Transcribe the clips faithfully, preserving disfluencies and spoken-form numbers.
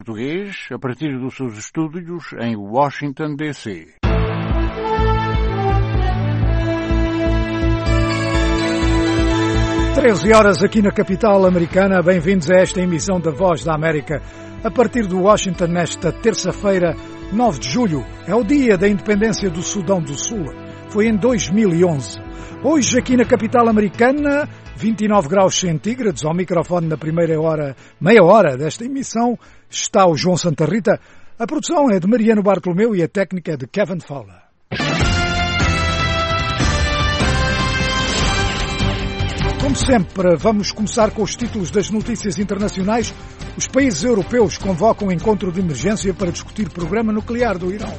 Português, a partir dos seus estúdios em Washington, D C treze horas aqui na capital americana. Bem-vindos a esta emissão da Voz da América. A partir de Washington, nesta terça-feira, nove de julho, é o dia da independência do Sudão do Sul. Foi em dois mil e onze. Hoje, aqui na capital americana, vinte e nove graus centígrados. Ao microfone na primeira hora, meia hora desta emissão, está o João Santa Rita. A produção é de Mariano Bartolomeu e a técnica é de Kevin Fowler. Como sempre, vamos começar com os títulos das notícias internacionais. Os países europeus convocam um encontro de emergência para discutir o programa nuclear do Irão.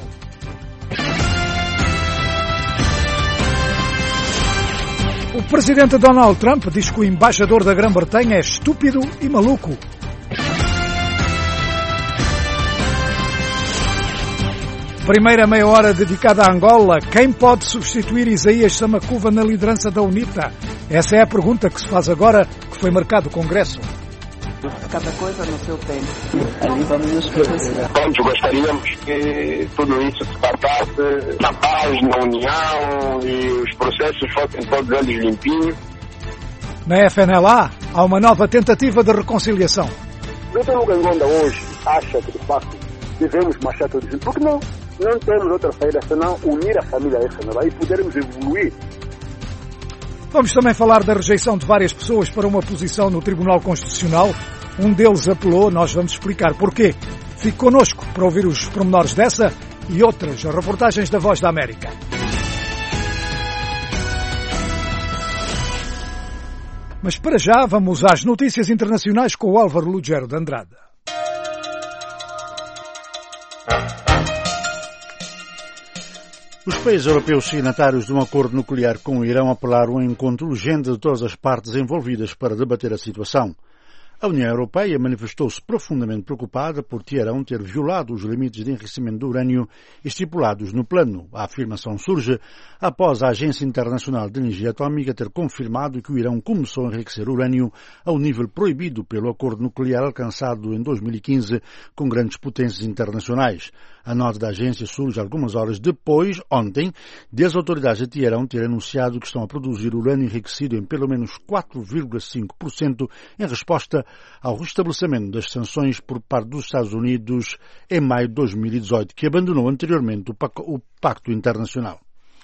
O presidente Donald Trump diz que o embaixador da Grã-Bretanha é estúpido e maluco. Primeira meia hora dedicada a Angola. Quem pode substituir Isaías Samakuva na liderança da UNITA? Essa é a pergunta que se faz agora, que foi marcado o Congresso. Cada coisa no seu tempo. Ali vamos nos proteger. Todos gostaríamos que tudo isso se passasse na paz, na união e os processos fossem todos eles limpinhos. Na F N L A há uma nova tentativa de reconciliação. Doutor Lugangonda hoje acha que, de facto, devemos marchar todos juntos. Porque não? Não temos outra saída senão unir a família F N L A e podermos evoluir. Vamos também falar da rejeição de várias pessoas para uma posição no Tribunal Constitucional. Um deles apelou, nós vamos explicar porquê. Fique connosco para ouvir os pormenores dessa e outras reportagens da Voz da América. Mas para já vamos às notícias internacionais com o Álvaro Lugero de Andrade. Os países europeus signatários de um acordo nuclear com o Irão apelaram a um encontro urgente de todas as partes envolvidas para debater a situação. A União Europeia manifestou-se profundamente preocupada por Teherão ter violado os limites de enriquecimento do urânio estipulados no plano. A afirmação surge após a Agência Internacional de Energia Atômica ter confirmado que o Irão começou a enriquecer urânio ao nível proibido pelo acordo nuclear alcançado em dois mil e quinze com grandes potências internacionais. A nota da agência surge algumas horas depois, ontem, de as autoridades de Teherão terem anunciado que estão a produzir urânio enriquecido em pelo menos quatro vírgula cinco por cento em resposta ao restabelecimento das sanções por parte dos Estados Unidos em maio de dois mil e dezoito, que abandonou anteriormente o Pacto Internacional.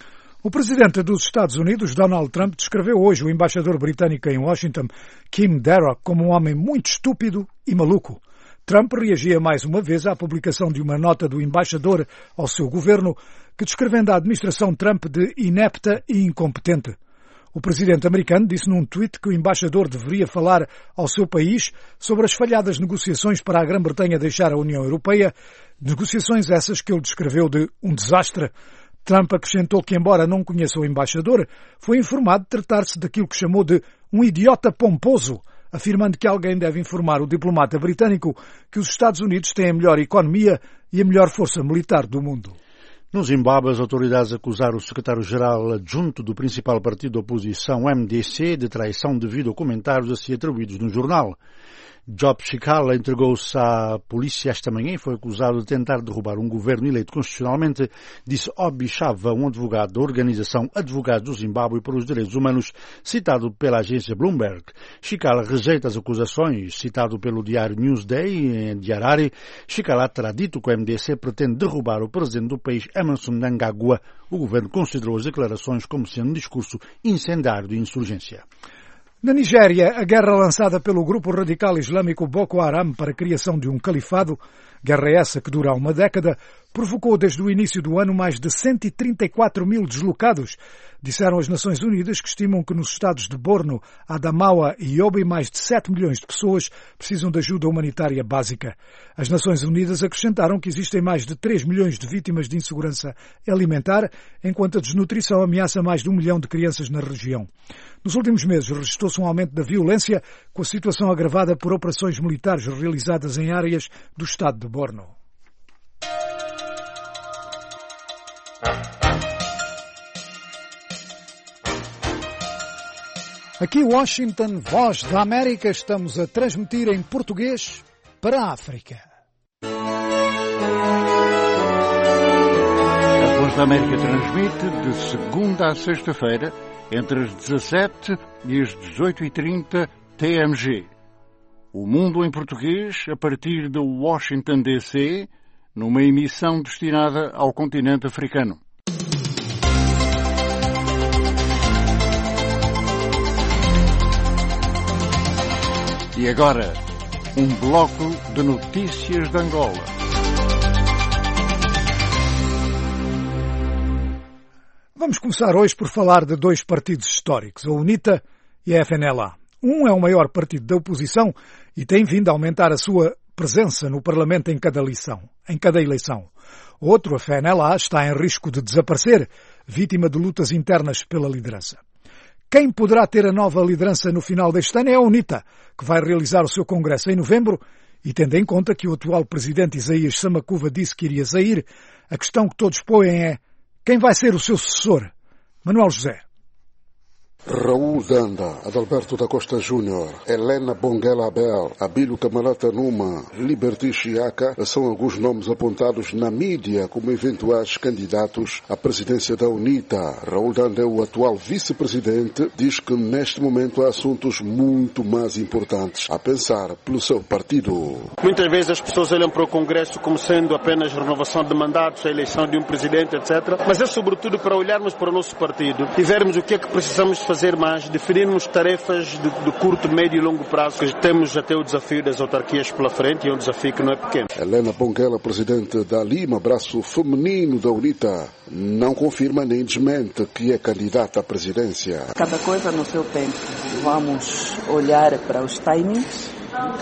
O presidente dos Estados Unidos, Donald Trump, descreveu hoje o embaixador britânico em Washington, Kim Darroch, como um homem muito estúpido e maluco. Trump reagia mais uma vez à publicação de uma nota do embaixador ao seu governo, que descrevendo a administração Trump de inepta e incompetente. O presidente americano disse num tweet que o embaixador deveria falar ao seu país sobre as falhadas negociações para a Grã-Bretanha deixar a União Europeia, negociações essas que ele descreveu de um desastre. Trump acrescentou que, embora não conheça o embaixador, foi informado de tratar-se daquilo que chamou de um idiota pomposo, afirmando que alguém deve informar o diplomata britânico que os Estados Unidos têm a melhor economia e a melhor força militar do mundo. No Zimbábue, as autoridades acusaram o secretário-geral adjunto do principal partido da oposição, M D C, de traição devido a comentários a si atribuídos no jornal. Job Chikala entregou-se à polícia esta manhã e foi acusado de tentar derrubar um governo eleito constitucionalmente, disse Obi Chava, um advogado da organização Advogados do Zimbábue pelos Direitos Humanos, citado pela agência Bloomberg. Chikala rejeita as acusações, citado pelo diário Newsday de Harare. Chikala terá dito que o M D C pretende derrubar o presidente do país, Emmerson Mnangagwa. O governo considerou as declarações como sendo um discurso incendiário de insurgência. Na Nigéria, a guerra lançada pelo grupo radical islâmico Boko Haram para a criação de um califado, guerra essa que dura uma década, provocou desde o início do ano mais de cento e trinta e quatro mil deslocados. Disseram as Nações Unidas que estimam que nos estados de Borno, Adamawa e Yobe mais de sete milhões de pessoas precisam de ajuda humanitária básica. As Nações Unidas acrescentaram que existem mais de três milhões de vítimas de insegurança alimentar, enquanto a desnutrição ameaça mais de um milhão de crianças na região. Nos últimos meses registrou-se um aumento da violência, com a situação agravada por operações militares realizadas em áreas do estado de Borno. Aqui Washington, Voz da América, estamos a transmitir em português para a África. A Voz da América transmite de segunda a sexta-feira, entre as dezassete e as dezoito e trinta T M G. O Mundo em Português, a partir de Washington, D C, numa emissão destinada ao continente africano. E agora, um bloco de notícias de Angola. Vamos começar hoje por falar de dois partidos históricos, a UNITA e a F N L A. Um é o maior partido da oposição e tem vindo a aumentar a sua presença no Parlamento em cada eleição. Em cada eleição. O outro, a F N L A, está em risco de desaparecer, vítima de lutas internas pela liderança. Quem poderá ter a nova liderança no final deste ano é a UNITA, que vai realizar o seu congresso em novembro, e tendo em conta que o atual presidente Isaías Samakuva disse que iria sair, a questão que todos põem é: quem vai ser o seu sucessor? Manuel José. Raul Danda, Adalberto da Costa Júnior, Helena Bonguela Abel, Abílio Camarata Numa, Liberty Chiaca são alguns nomes apontados na mídia como eventuais candidatos à presidência da UNITA. Raul Danda é o atual vice-presidente, diz que neste momento há assuntos muito mais importantes a pensar pelo seu partido. Muitas vezes as pessoas olham para o Congresso como sendo apenas renovação de mandatos, a eleição de um presidente, etcétera. Mas é sobretudo para olharmos para o nosso partido e vermos o que é que precisamos fazer mais, definirmos tarefas de, de curto, médio e longo prazo, que temos até o desafio das autarquias pela frente e é um desafio que não é pequeno. Helena Bonguela, presidente da Lima, braço feminino da UNITA, não confirma nem desmente que é candidata à presidência. Cada coisa no seu tempo. Vamos olhar para os timings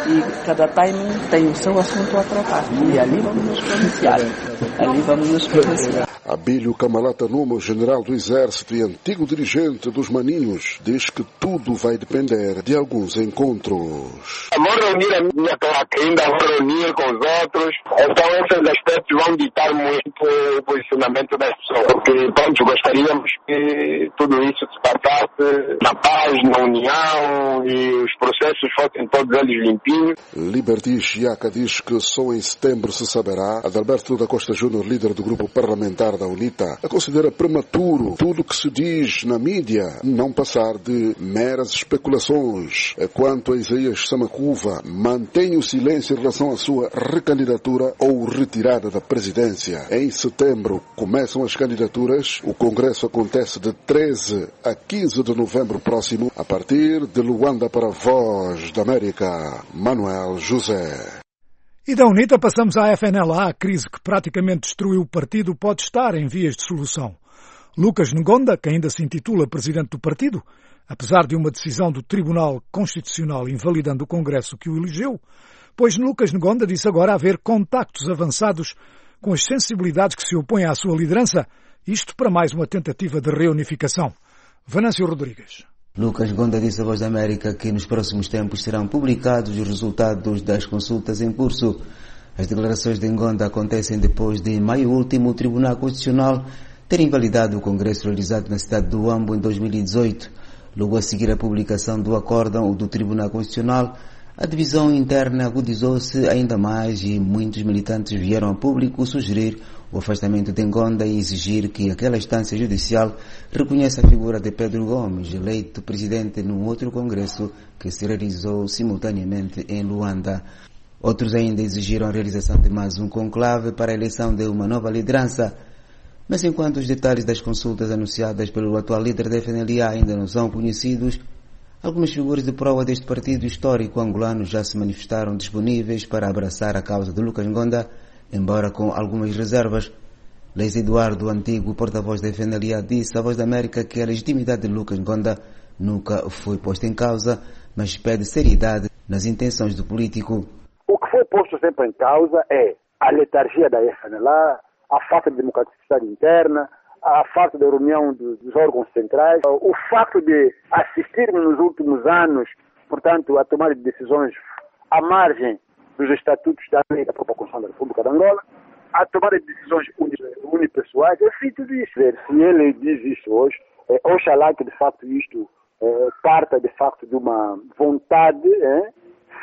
e cada timing tem o seu assunto a tratar. E ali vamos nos pronunciar. Ali vamos nos pronunciar. Abílio Camalata Numa, o general do Exército e antigo dirigente dos Maninhos, diz que tudo vai depender de alguns encontros. Vou reunir a minha claque, ainda vou reunir com os outros. Então esses aspectos vão ditar muito o posicionamento das pessoas. Porque, pronto, gostaríamos que tudo isso se passasse na paz, na união e os processos fossem todos eles limpinhos. Liberty Chiaca diz que só em setembro se saberá. Adalberto da Costa Júnior, líder do grupo parlamentar da UNITA, a considera prematuro tudo que se diz na mídia não passar de meras especulações. Quanto a Isaías Samakuva, mantém o silêncio em relação à sua recandidatura ou retirada da presidência. Em setembro começam as candidaturas. O congresso acontece de treze a quinze de novembro próximo, a partir de Luanda para a Voz da América. Manuel José. E da UNITA passamos à F N L A. A crise que praticamente destruiu o partido pode estar em vias de solução. Lucas Ngonda, que ainda se intitula presidente do partido, apesar de uma decisão do Tribunal Constitucional invalidando o Congresso que o elegeu, pois Lucas Ngonda disse agora haver contactos avançados com as sensibilidades que se opõem à sua liderança, isto para mais uma tentativa de reunificação. Venâncio Rodrigues. Lucas Ngonda disse à Voz da América que nos próximos tempos serão publicados os resultados das consultas em curso. As declarações de Ngonda acontecem depois de, em maio último, o Tribunal Constitucional ter invalidado o congresso realizado na cidade do Huambo em dois mil e dezoito. Logo a seguir a publicação do acórdão do Tribunal Constitucional, a divisão interna agudizou-se ainda mais e muitos militantes vieram a público sugerir o afastamento de Ngonda e exigir que aquela instância judicial reconheça a figura de Pedro Gomes, eleito presidente num outro congresso que se realizou simultaneamente em Luanda. Outros ainda exigiram a realização de mais um conclave para a eleição de uma nova liderança. Mas enquanto os detalhes das consultas anunciadas pelo atual líder da F N L A ainda não são conhecidos, algumas figuras de prova deste partido histórico angolano já se manifestaram disponíveis para abraçar a causa de Lucas Ngonda, embora com algumas reservas. Leis Eduardo, antigo porta-voz da F N L A, disse à Voz da América que a legitimidade de Lucas Ngonda nunca foi posta em causa, mas pede seriedade nas intenções do político. O que foi posto sempre em causa é a letargia da F N L A, a falta de democraticidade interna, a falta de reunião dos órgãos centrais, o facto de assistirmos nos últimos anos, portanto, a tomar decisões à margem dos estatutos da lei da própria Constituição da República de Angola, a tomar decisões unipessoais, enfim, tudo isso. Se ele diz isso hoje, é, oxalá que de facto isto é, parta de facto de uma vontade é,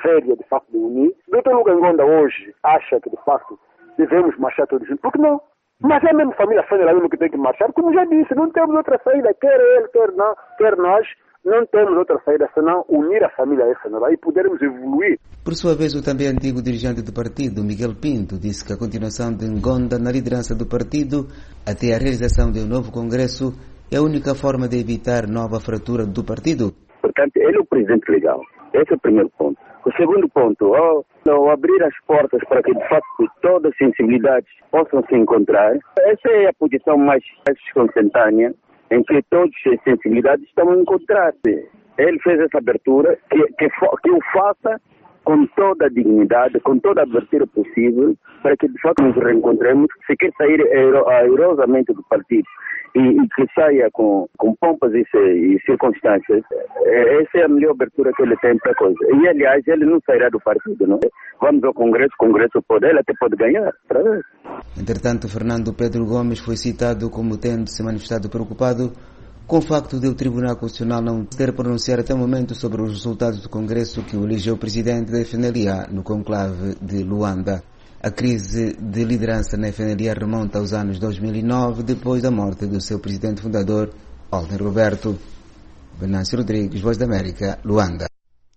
séria, de facto, de unir. O doutor Luga Ngonda hoje acha que, de facto, devemos marchar todos juntos. Por que não? Mas é a mesma família Fênix mesmo que tem que marchar. Como já disse, não temos outra saída. Quer ele, quer, não, quer nós, não temos outra saída senão unir a família F N L e podermos evoluir. Por sua vez, o também antigo dirigente do partido, Miguel Pinto, disse que a continuação de Ngonda na liderança do partido até a realização de um novo congresso é a única forma de evitar nova fratura do partido. Portanto, ele é o presidente legal. Esse é o primeiro ponto. O segundo ponto, ao, ao abrir as portas para que, de facto, todas as sensibilidades possam se encontrar, essa é a posição mais espontânea, em que todas as sensibilidades estão a encontrar-se. Ele fez essa abertura, que, que, que o faça com toda a dignidade, com toda a abertura possível, para que de facto nos reencontremos, se quer sair airosamente do partido e, e que saia com, com pompas e, e circunstâncias, essa é a melhor abertura que ele tem para a coisa. E aliás, ele não sairá do partido, não é? Vamos ao Congresso, o Congresso pode, ele até pode ganhar. Entretanto, Fernando Pedro Gomes foi citado como tendo se manifestado preocupado com o facto de o Tribunal Constitucional não ter pronunciado até o momento sobre os resultados do Congresso que o elegeu presidente da F N L A no conclave de Luanda. A crise de liderança na F N L A remonta aos anos dois mil e nove, depois da morte do seu presidente fundador, Alden Roberto. Venâncio Rodrigues, Voz da América, Luanda.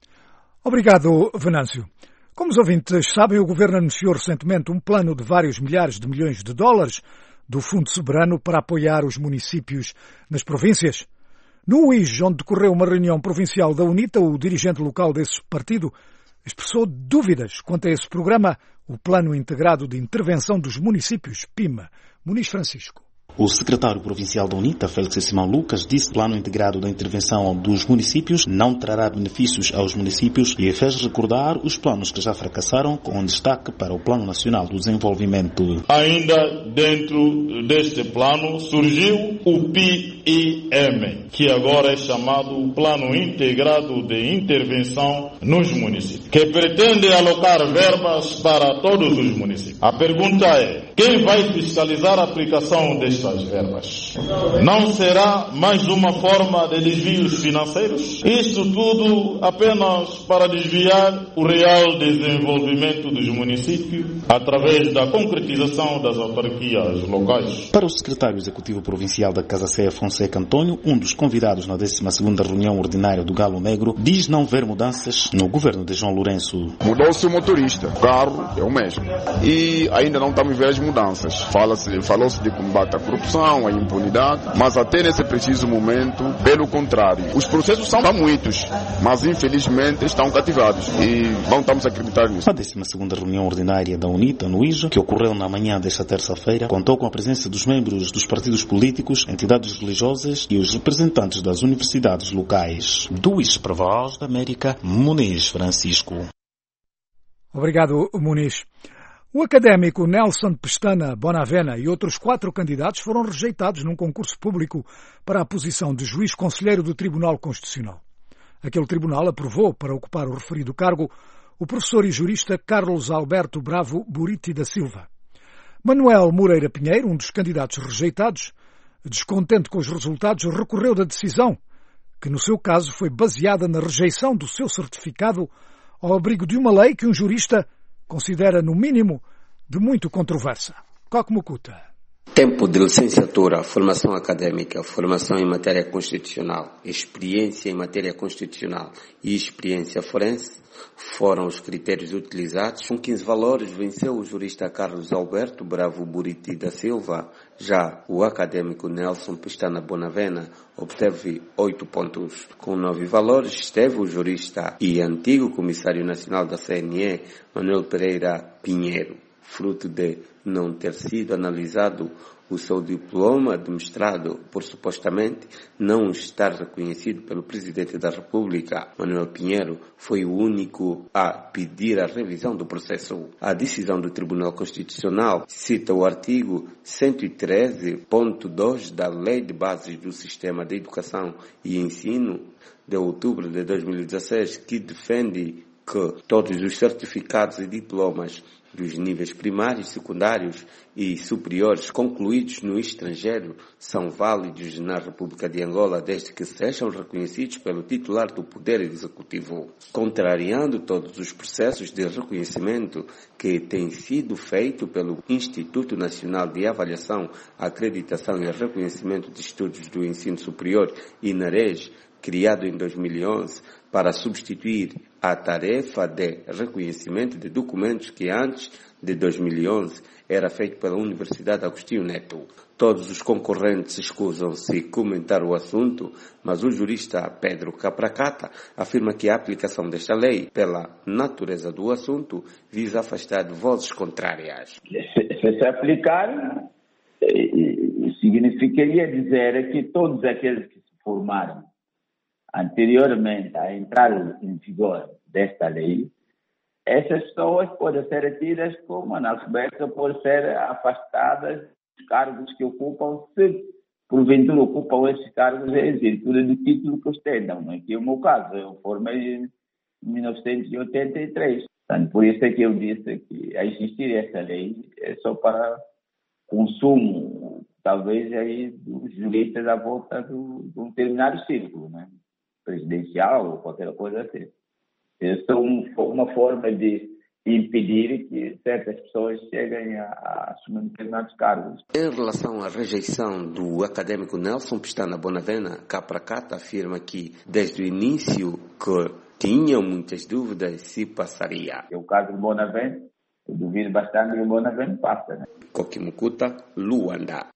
Obrigado, Venâncio. Como os ouvintes sabem, o Governo anunciou recentemente um plano de vários milhares de milhões de dólares do Fundo Soberano para apoiar os municípios nas províncias. No U I S, onde decorreu uma reunião provincial da UNITA, o dirigente local desse partido expressou dúvidas quanto a esse programa, o Plano Integrado de Intervenção dos Municípios, P I M. Muniz Francisco. O secretário provincial da UNITA, Félix Simão Lucas, disse que o plano integrado da intervenção dos municípios não trará benefícios aos municípios e fez recordar os planos que já fracassaram, com destaque para o Plano Nacional do Desenvolvimento. Ainda dentro deste plano surgiu o P I M, que agora é chamado Plano Integrado de Intervenção nos Municípios, que pretende alocar verbas para todos os municípios. A pergunta é: quem vai fiscalizar a aplicação destas verbas? Não será mais uma forma de desvios financeiros? Isso tudo apenas para desviar o real desenvolvimento dos municípios através da concretização das autarquias locais. Para o secretário executivo provincial da Casa Ceia, Fonseca Antônio, um dos convidados na décima segunda reunião ordinária do Galo Negro, diz não ver mudanças no governo de João Lourenço. Mudou-se o motorista, o carro é o mesmo. E ainda não estamos a ver as mudanças. Fala-se, falou-se de combate à corrupção, à impunidade, mas até nesse preciso momento, pelo contrário, os processos são muitos, mas infelizmente estão cativados e não estamos a acreditar nisso. A décima segunda reunião ordinária da UNITA, no I J A, que ocorreu na manhã desta terça-feira, contou com a presença dos membros dos partidos políticos, entidades religiosas e os representantes das universidades locais. Do I J A para a Voz da América, Muniz Francisco. Obrigado, Muniz. O académico Nelson Pestana Bonavena e outros quatro candidatos foram rejeitados num concurso público para a posição de juiz conselheiro do Tribunal Constitucional. Aquele tribunal aprovou para ocupar o referido cargo o professor e jurista Carlos Alberto Bravo Buriti da Silva. Manuel Moreira Pinheiro, um dos candidatos rejeitados, descontente com os resultados, recorreu da decisão, que no seu caso foi baseada na rejeição do seu certificado ao abrigo de uma lei que um jurista considera, no mínimo, de muito controversa. Coque Mucuta. Tempo de licenciatura, formação académica, formação em matéria constitucional, experiência em matéria constitucional e experiência forense foram os critérios utilizados. Com quinze valores venceu o jurista Carlos Alberto Bravo Buriti da Silva. Já o académico Nelson Pestana Bonavena obteve oito pontos. Com nove valores esteve o jurista e antigo comissário nacional da C N E, Manuel Pereira Pinheiro. Fruto de não ter sido analisado o seu diploma de mestrado por supostamente não estar reconhecido pelo Presidente da República, Manuel Pinheiro, foi o único a pedir a revisão do processo. A decisão do Tribunal Constitucional cita o artigo cento e treze ponto dois da Lei de Bases do Sistema de Educação e Ensino de outubro de dois mil e dezesseis, que defende que todos os certificados e diplomas dos níveis primários, secundários e superiores concluídos no estrangeiro são válidos na República de Angola desde que sejam reconhecidos pelo titular do Poder Executivo, contrariando todos os processos de reconhecimento que têm sido feitos pelo Instituto Nacional de Avaliação, Acreditação e Reconhecimento de Estudos do Ensino Superior, INARES, criado em dois mil e onze, para substituir a tarefa de reconhecimento de documentos que antes de dois mil e onze era feito pela Universidade Agostinho Neto. Todos os concorrentes escusam-se comentar o assunto, mas o jurista Pedro Capracata afirma que a aplicação desta lei, pela natureza do assunto, visa afastar vozes contrárias. Se se aplicar, significaria dizer que todos aqueles que se formaram anteriormente à entrada em vigor desta lei, essas pessoas podem ser tidas como analfabetas, podem ser afastadas dos cargos que ocupam, se porventura ocupam esses cargos em virtude do título que ostendam. Aqui é o meu caso, eu formei em mil novecentos e oitenta e três. Portanto, por isso é que eu disse que a existir essa lei é só para consumo, talvez, aí dos juristas à volta do, de um determinado círculo, né? Presidencial ou qualquer coisa assim. Isso é uma forma de impedir que certas pessoas cheguem a, a assumir determinados cargos. Em relação à rejeição do académico Nelson Pestana Bonavena, Capracata afirma que, desde o início, que tinham muitas dúvidas se passaria. É o caso de Bonavena, eu duvido bastante que o Bonavena passa, né? Kokimukuta, Luanda.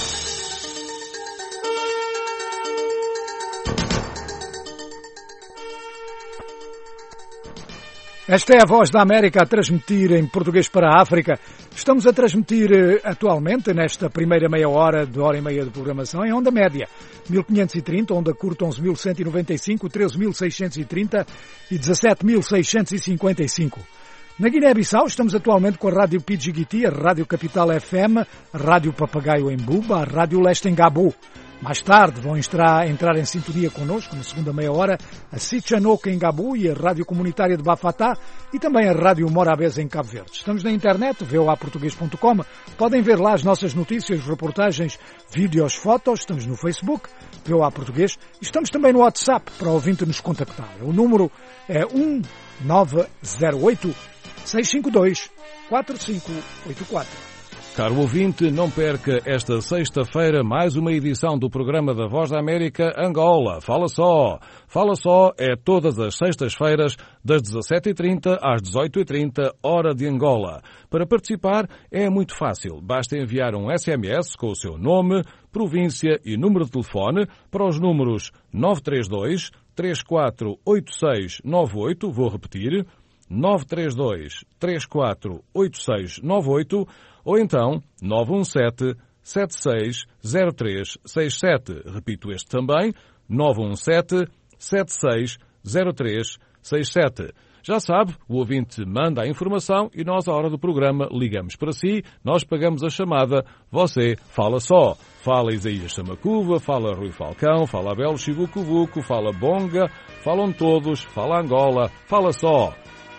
Esta é a Voz da América a transmitir em português para a África. Estamos a transmitir atualmente, nesta primeira meia hora de hora e meia de programação, em onda média. mil quinhentos e trinta, onda curta onze mil cento e noventa e cinco, treze mil seiscentos e trinta e dezassete mil seiscentos e cinquenta e cinco. Na Guiné-Bissau estamos atualmente com a Rádio Pidjigiti, a Rádio Capital F M, a Rádio Papagaio em Buba, a Rádio Leste em Gabo. Mais tarde vão entrar, entrar em sintonia connosco, na segunda meia hora, a Sichanoka em Gabu e a Rádio Comunitária de Bafatá e também a Rádio Morabeza em Cabo Verde. Estamos na internet, v o a português ponto com. Podem ver lá as nossas notícias, reportagens, vídeos, fotos. Estamos no Facebook, V O A Português. E estamos também no WhatsApp para o ouvinte nos contactar. O número é um nove zero oito, seis cinco dois, quatro cinco oito quatro. Caro ouvinte, não perca esta sexta-feira mais uma edição do programa da Voz da América Angola. Fala só! Fala só é todas as sextas-feiras, das dezassete e trinta às dezoito e trinta, hora de Angola. Para participar é muito fácil. Basta enviar um S M S com o seu nome, província e número de telefone para os números nove três dois, três quatro oito seis nove oito, vou repetir, nove três dois, três quatro oito seis nove oito, ou então nove um sete, sete seis zero três seis sete. Repito este também, nove um sete, sete seis zero três seis sete. Já sabe, o ouvinte manda a informação e nós, à hora do programa, ligamos para si, nós pagamos a chamada, você fala só. Fala Isaías Samacuva, fala Rui Falcão, fala Abel Chibucubuco, fala Bonga, falam todos, fala Angola, fala só.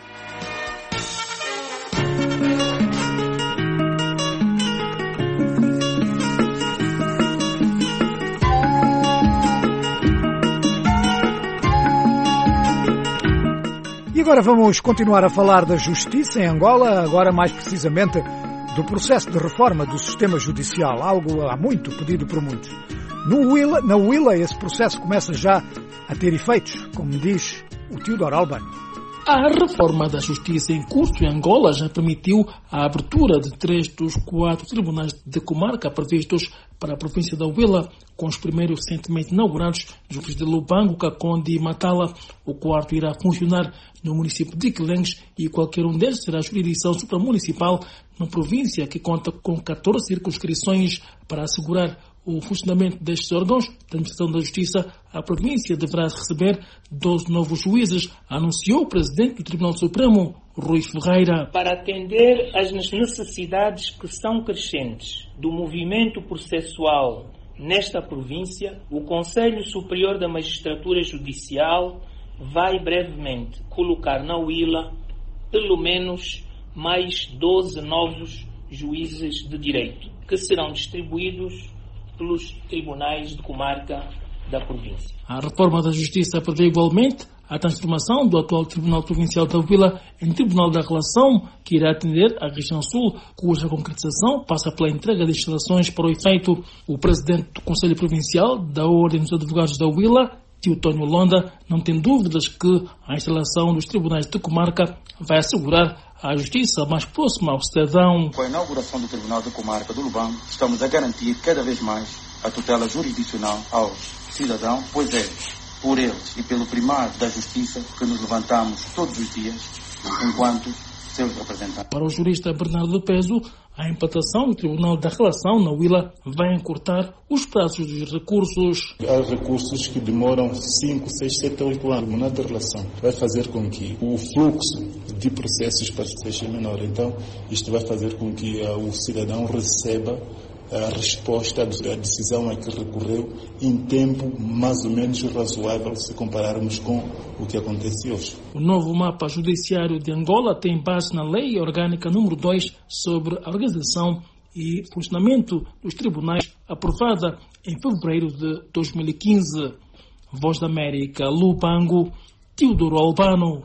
E agora vamos continuar a falar da justiça em Angola, agora mais precisamente do processo de reforma do sistema judicial, algo há muito pedido por muitos. No Huila, na Huila, esse processo começa já a ter efeitos, como diz o Teodoro Albano. A reforma da justiça em curso em Angola já permitiu a abertura de três dos quatro tribunais de comarca previstos para a província da Huila, com os primeiros recentemente inaugurados juntos de Lubango, Caconde e Matala. O quarto irá funcionar no município de Quilengues e qualquer um deles terá jurisdição supramunicipal na província, que conta com catorze circunscrições. Para assegurar o funcionamento destes órgãos da administração da justiça, a província deverá receber doze novos juízes, anunciou o presidente do Tribunal Supremo, Rui Ferreira. Para atender às necessidades que são crescentes do movimento processual nesta província, o Conselho Superior da Magistratura Judicial vai brevemente colocar na Huila pelo menos mais doze novos juízes de direito, que serão distribuídos pelos tribunais de comarca da província. A reforma da Justiça prevê igualmente a transformação do atual Tribunal Provincial da Huila em Tribunal da Relação, que irá atender a região sul, cuja concretização passa pela entrega de instalações para o efeito. O presidente do Conselho Provincial da Ordem dos Advogados da Huila, Teotónio Londa, não tem dúvidas que a instalação dos tribunais de comarca vai assegurar a justiça mais próxima ao cidadão. Com a inauguração do Tribunal de Comarca do Lubão, estamos a garantir cada vez mais a tutela jurisdicional aos cidadãos, pois é por eles e pelo primário da justiça que nos levantamos todos os dias enquanto seus representantes. Para o jurista Bernardo Peso, a implantação do Tribunal da Relação na Huila vai encurtar os prazos dos recursos. Há recursos que demoram cinco, seis, sete, oito anos. O Tribunal da Relação vai fazer com que o fluxo de processos seja menor. Então, isto vai fazer com que uh, o cidadão receba a resposta da decisão a que recorreu em tempo mais ou menos razoável se compararmos com o que acontece hoje. O novo mapa judiciário de Angola tem base na Lei Orgânica número dois sobre a organização e funcionamento dos tribunais, aprovada em fevereiro de dois mil e quinze. Voz da América, Lubango, Teodoro Albano.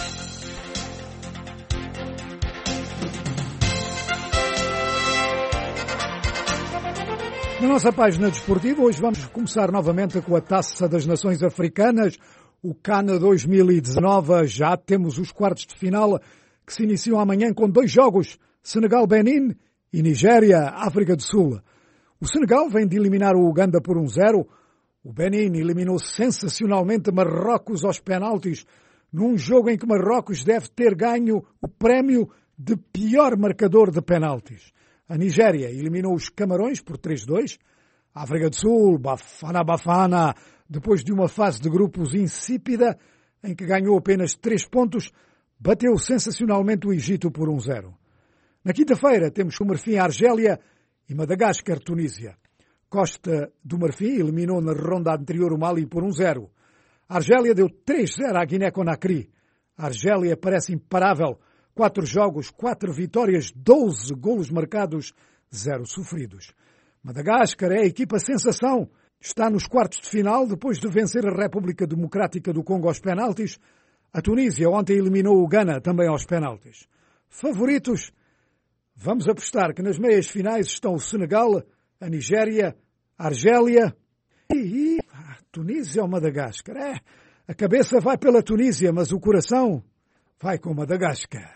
Na nossa página desportiva, hoje vamos começar novamente com a Taça das Nações Africanas, o CAN dois mil e dezenove. Já temos os quartos de final que se iniciam amanhã com dois jogos, Senegal-Benin e Nigéria-África do Sul. O Senegal vem de eliminar o Uganda por um zero. O Benin eliminou sensacionalmente Marrocos aos penaltis, num jogo em que Marrocos deve ter ganho o prémio de pior marcador de penaltis. A Nigéria eliminou os Camarões por três a dois. A África do Sul, Bafana Bafana, depois de uma fase de grupos insípida, em que ganhou apenas três pontos, bateu sensacionalmente o Egito por um zero. Na quinta-feira temos o Marfim Argélia e Madagascar-Tunísia. Costa do Marfim eliminou na ronda anterior o Mali por um zero. A Argélia deu três a zero à Guiné-Conakry. A Argélia parece imparável. Quatro jogos, quatro vitórias, doze golos marcados, zero sofridos. Madagascar é a equipa sensação. Está nos quartos de final depois de vencer a República Democrática do Congo aos penaltis. A Tunísia ontem eliminou o Ghana também aos penaltis. Favoritos? Vamos apostar que nas meias finais estão o Senegal, a Nigéria, a Argélia e, e a Tunísia ou Madagascar. É, a cabeça vai pela Tunísia, mas o coração vai com Madagascar.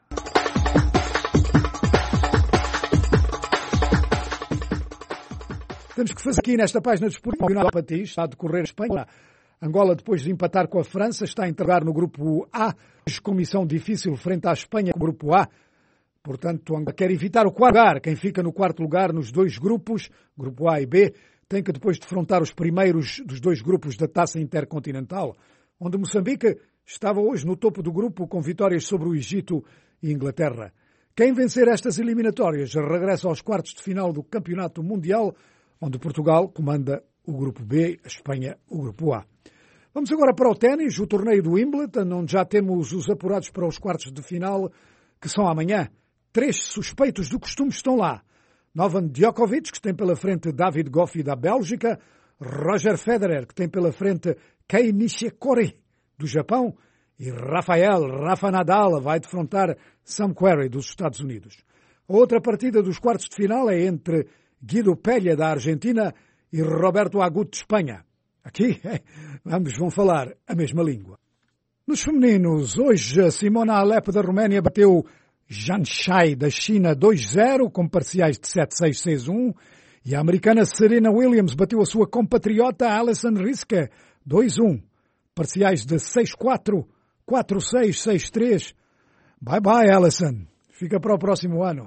Temos que fazer aqui nesta página desportiva o Patis, está a decorrer a Espanha. Angola, depois de empatar com a França, está a integrar no grupo A, com missão difícil frente à Espanha com o grupo A. Portanto, Angola quer evitar o quarto lugar. Quem fica no quarto lugar nos dois grupos, grupo A e B, tem que depois defrontar os primeiros dos dois grupos da Taça Intercontinental, onde Moçambique estava hoje no topo do grupo com vitórias sobre o Egito e Inglaterra. Quem vencer estas eliminatórias regressa aos quartos de final do Campeonato Mundial, onde Portugal comanda o grupo B, a Espanha o grupo A. Vamos agora para o ténis, o torneio do Wimbledon, onde já temos os apurados para os quartos de final, que são amanhã. Três suspeitos do costume estão lá. Novak Djokovic, que tem pela frente David Goffin da Bélgica, Roger Federer, que tem pela frente Kei Nishikori do Japão, e Rafael, Rafa Nadal, vai defrontar Sam Querrey dos Estados Unidos. A outra partida dos quartos de final é entre Guido Pella da Argentina e Roberto Agut de Espanha. Aqui, ambos vão falar a mesma língua. Nos femininos, hoje Simona Halep da Roménia bateu Zhang Shai da China dois a zero, com parciais de sete a seis, seis a um, e a americana Serena Williams bateu a sua compatriota Alison Riske dois a um, parciais de seis a quatro, quatro a seis, seis a três. Bye bye, Alison. Fica para o próximo ano.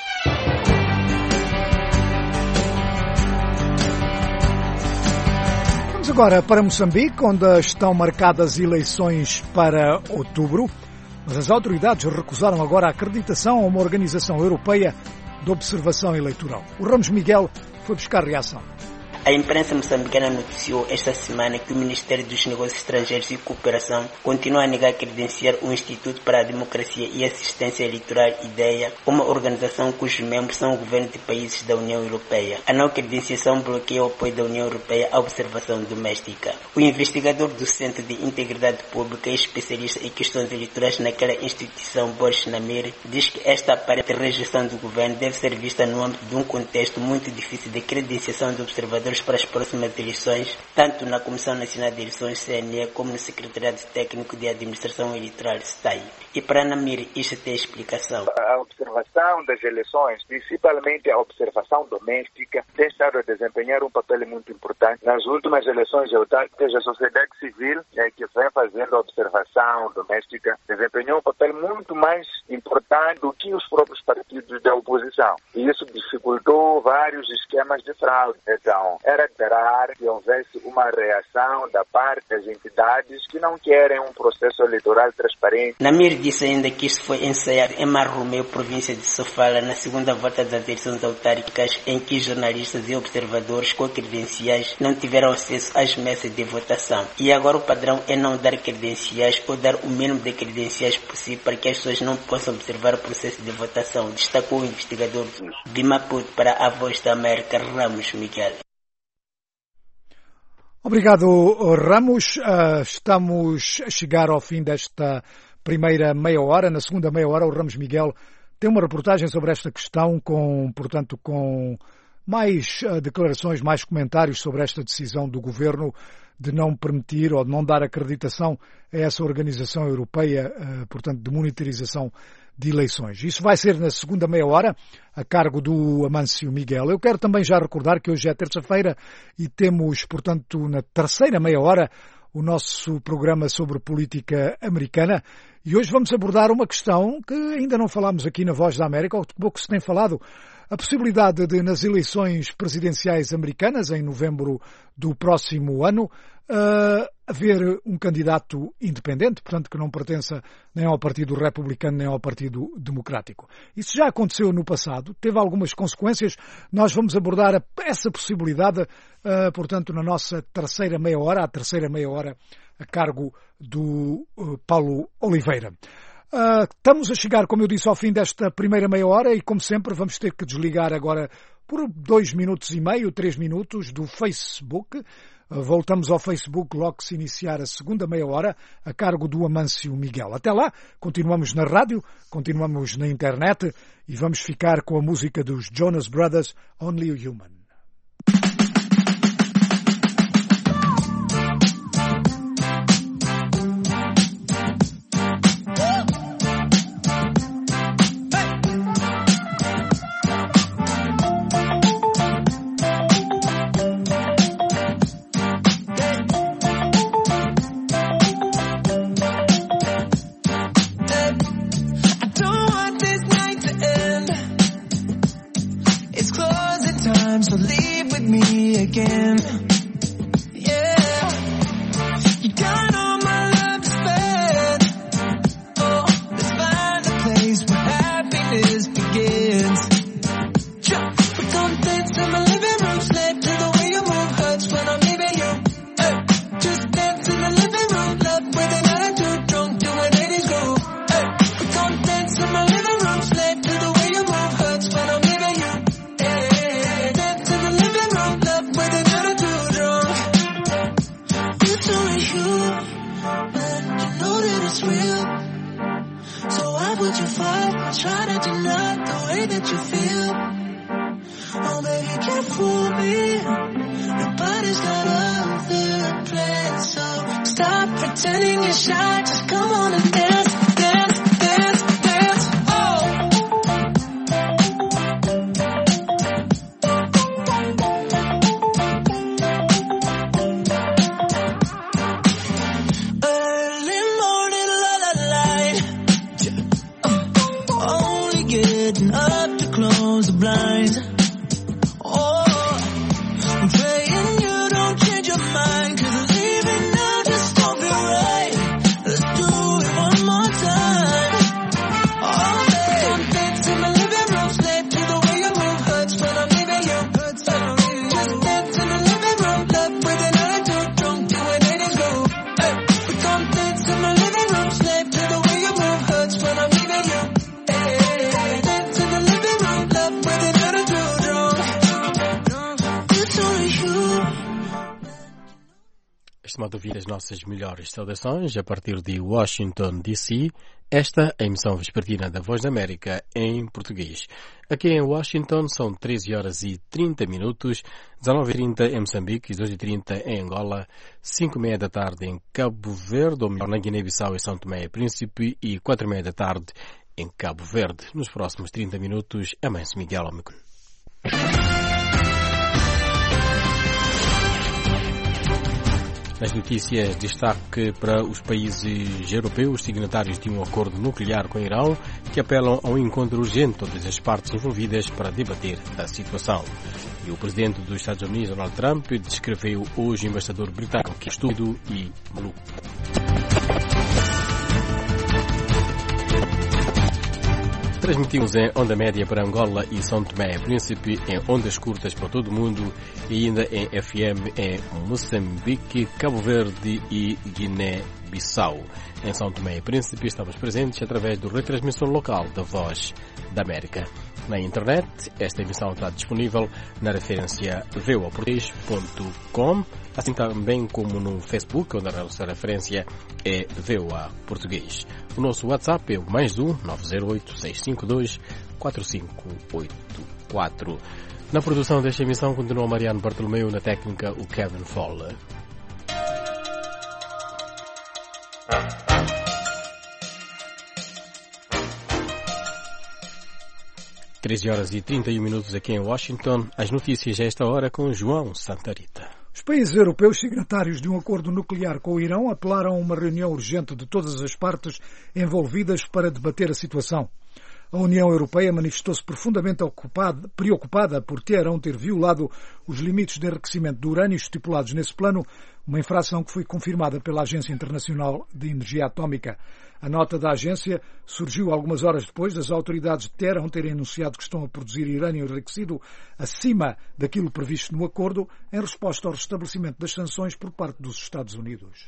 Vamos agora para Moçambique, onde estão marcadas eleições para outubro. Mas as autoridades recusaram agora a acreditação a uma organização europeia de observação eleitoral. O Ramos Miguel foi buscar reação. A imprensa moçambicana noticiou esta semana que o Ministério dos Negócios Estrangeiros e Cooperação continua a negar credenciar o Instituto para a Democracia e Assistência Eleitoral IDEA, uma organização cujos membros são o governo de países da União Europeia. A não credenciação bloqueia o apoio da União Europeia à observação doméstica. O investigador do Centro de Integridade Pública e especialista em questões eleitorais naquela instituição, Boris Namir, diz que esta aparente rejeição do governo deve ser vista no âmbito de um contexto muito difícil de credenciação de observadores para as próximas eleições, tanto na Comissão Nacional de Eleições, C N E, como no Secretariado Técnico de Administração Eleitoral, S T A I. E para Namir, isto tem explicação. A observação das eleições, principalmente a observação doméstica, tem estado a desempenhar um papel muito importante. Nas últimas eleições autárquicas, a sociedade civil, é, que vem fazendo a observação doméstica, desempenhou um papel muito mais importante do que os próprios partidos da oposição. E isso dificultou vários esquemas de fraude. Então, era esperar que houvesse uma reação da parte das entidades que não querem um processo eleitoral transparente. Namir disse ainda que isto foi ensaiado em Marromeu, província de Sofala, na segunda volta das eleições autárquicas, em que jornalistas e observadores com credenciais não tiveram acesso às mesas de votação. E agora o padrão é não dar credenciais ou dar o mínimo de credenciais possível para que as pessoas não possam observar o processo de votação, destacou o investigador de Maputo para a Voz da América, Ramos Miguel. Obrigado, Ramos. Uh, estamos a chegar ao fim desta primeira meia hora. Na segunda meia hora, o Ramos Miguel tem uma reportagem sobre esta questão, com, portanto, com mais uh, declarações, mais comentários sobre esta decisão do Governo de não permitir ou de não dar acreditação a essa organização europeia, uh, portanto, de monitorização de eleições. Isso vai ser na segunda meia hora, a cargo do Amâncio Miguel. Eu quero também já recordar que hoje é terça-feira e temos, portanto, na terceira meia hora, o nosso programa sobre política americana. E hoje vamos abordar uma questão que ainda não falámos aqui na Voz da América, ou de pouco se tem falado, a possibilidade de, nas eleições presidenciais americanas, em novembro do próximo ano, uh, haver um candidato independente, portanto que não pertença nem ao Partido Republicano nem ao Partido Democrático. Isso já aconteceu no passado, teve algumas consequências. Nós vamos abordar a, essa possibilidade, uh, portanto, na nossa terceira meia hora, a terceira meia hora a cargo do uh, Paulo Oliveira. Uh, estamos a chegar, como eu disse, ao fim desta primeira meia hora e, como sempre, vamos ter que desligar agora por dois minutos e meio, três minutos do Facebook. Uh, voltamos ao Facebook logo que se iniciar a segunda meia hora, a cargo do Amâncio Miguel. Até lá, continuamos na rádio, continuamos na internet e vamos ficar com a música dos Jonas Brothers, Only Human. So leave with me again. Yeah, you got all my love to spend. Oh, let's find a place where happiness begins. We're gonna dance in my living room, slip to the way you move hurts when I'm leaving you. Hey, just dance in the living room, love with an attitude, drunk to an eighties groove. Hey, we're gonna dance in my living room, slip to the way you move hurts when I'm leaving you. Would you fight? I try to deny the way that you feel. Oh baby, you can't fool me. Nobody's got other plans, so stop pretending you're shy. Just come on and dance, dance, dance, dance. Oh. Early morning, la la light. Getting up to close the blinds. Oh, I'm praying you don't change your mind, 'cause leaving now just don't be right. Let's do it one more estimado ouvir as nossas melhores saudações a partir de Washington, D C. Esta é a emissão vespertina da Voz da América em português. Aqui em Washington são treze horas e trinta minutos, dezenove e trinta em Moçambique, doze e trinta em Angola, cinco e meia da tarde em Cabo Verde, ou melhor, na Guiné-Bissau e São Tomé e Príncipe, e quatro e meia da tarde em Cabo Verde. Nos próximos trinta minutos, a Manso Miguel Omicron. Nas notícias, destaque para os países europeus signatários de um acordo nuclear com o Irão, que apelam a um encontro urgente de todas as partes envolvidas para debater a situação. E o presidente dos Estados Unidos, Donald Trump, descreveu hoje o embaixador britânico que é estúpido e maluco. Transmitimos em onda média para Angola e São Tomé e Príncipe, em ondas curtas para todo o mundo e ainda em F M em Moçambique, Cabo Verde e Guiné-Bissau. Em São Tomé e Príncipe estamos presentes através do retransmissor local da Voz da América. Na internet, esta emissão está disponível na referência v o a português ponto com, assim também como no Facebook, onde a nossa referência é V O A Português. O nosso WhatsApp é o mais um nove zero oito seis cinco dois quatro cinco oito quatro. Na produção desta emissão continua o Mariano Bartolomeu, na técnica o Kevin Fowler. treze horas e trinta e um minutos aqui em Washington. As notícias a esta hora com João Santarita. Os países europeus signatários de um acordo nuclear com o Irão apelaram a uma reunião urgente de todas as partes envolvidas para debater a situação. A União Europeia manifestou-se profundamente ocupada, preocupada por Teherão ter violado os limites de enriquecimento do urânio estipulados nesse plano, uma infração que foi confirmada pela Agência Internacional de Energia Atómica. A nota da agência surgiu algumas horas depois das autoridades de Teherão terem anunciado que estão a produzir urânio enriquecido acima daquilo previsto no acordo, em resposta ao restabelecimento das sanções por parte dos Estados Unidos.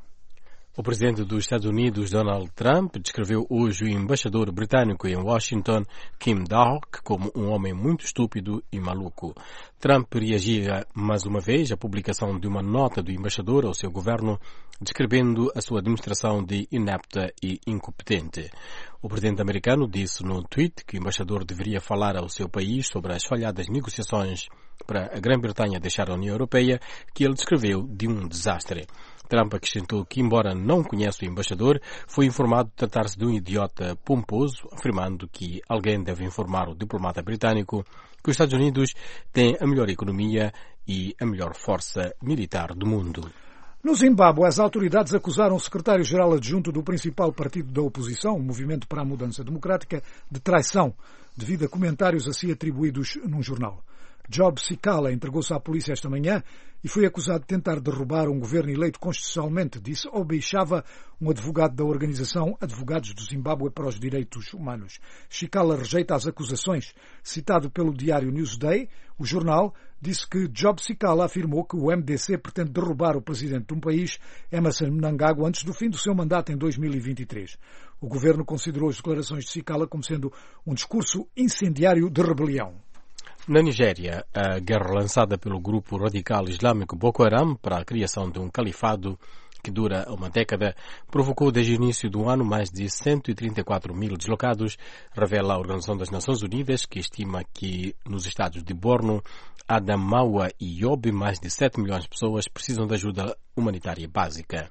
O presidente dos Estados Unidos, Donald Trump, descreveu hoje o embaixador britânico em Washington, Kim Darroch, como um homem muito estúpido e maluco. Trump reagia mais uma vez à publicação de uma nota do embaixador ao seu governo, descrevendo a sua demonstração de inepta e incompetente. O presidente americano disse no tweet que o embaixador deveria falar ao seu país sobre as falhadas negociações para a Grã-Bretanha deixar a União Europeia, que ele descreveu de um desastre. Trump acrescentou que, embora não conheça o embaixador, foi informado de tratar-se de um idiota pomposo, afirmando que alguém deve informar o diplomata britânico que os Estados Unidos têm a melhor economia e a melhor força militar do mundo. No Zimbábue, as autoridades acusaram o secretário-geral adjunto do principal partido da oposição, o Movimento para a Mudança Democrática, de traição, devido a comentários a si atribuídos num jornal. Job Sikala entregou-se à polícia esta manhã e foi acusado de tentar derrubar um governo eleito constitucionalmente, disse Obi Shava, um advogado da organização Advogados do Zimbábue para os Direitos Humanos. Sikala rejeita as acusações. Citado pelo diário Newsday, o jornal disse que Job Sikala afirmou que o M D C pretende derrubar o presidente de um país, Emmerson Mnangagwa, antes do fim do seu mandato em dois mil e vinte e três. O governo considerou as declarações de Sikala como sendo um discurso incendiário de rebelião. Na Nigéria, a guerra lançada pelo grupo radical islâmico Boko Haram para a criação de um califado que dura uma década provocou desde o início do ano mais de cento e trinta e quatro mil deslocados, revela a Organização das Nações Unidas, que estima que nos estados de Borno, Adamawa e Yobe mais de sete milhões de pessoas precisam de ajuda humanitária básica.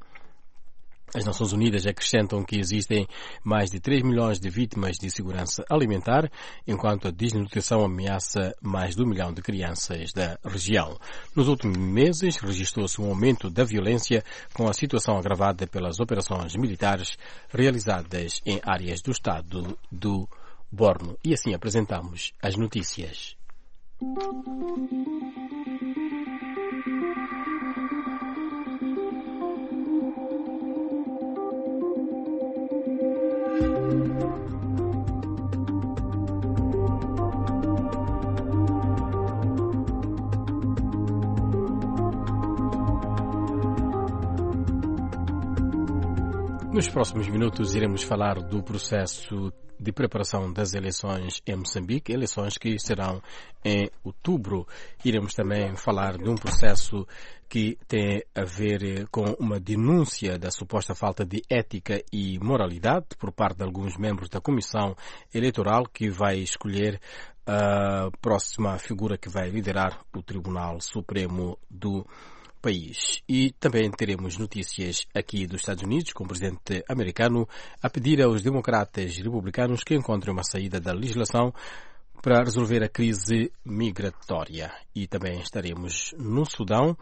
As Nações Unidas acrescentam que existem mais de três milhões de vítimas de segurança alimentar, enquanto a desnutrição ameaça mais de um milhão de crianças da região. Nos últimos meses, registrou-se um aumento da violência, com a situação agravada pelas operações militares realizadas em áreas do estado do Borno. E assim apresentamos as notícias. Nos próximos minutos iremos falar do processo de preparação das eleições em Moçambique, eleições que serão em outubro. Iremos também falar de um processo que tem a ver com uma denúncia da suposta falta de ética e moralidade por parte de alguns membros da Comissão Eleitoral, que vai escolher a próxima figura que vai liderar o Tribunal Supremo do país. E também teremos notícias aqui dos Estados Unidos, com o presidente americano a pedir aos democratas e republicanos que encontrem uma saída da legislação para resolver a crise migratória. E também estaremos no Sudão,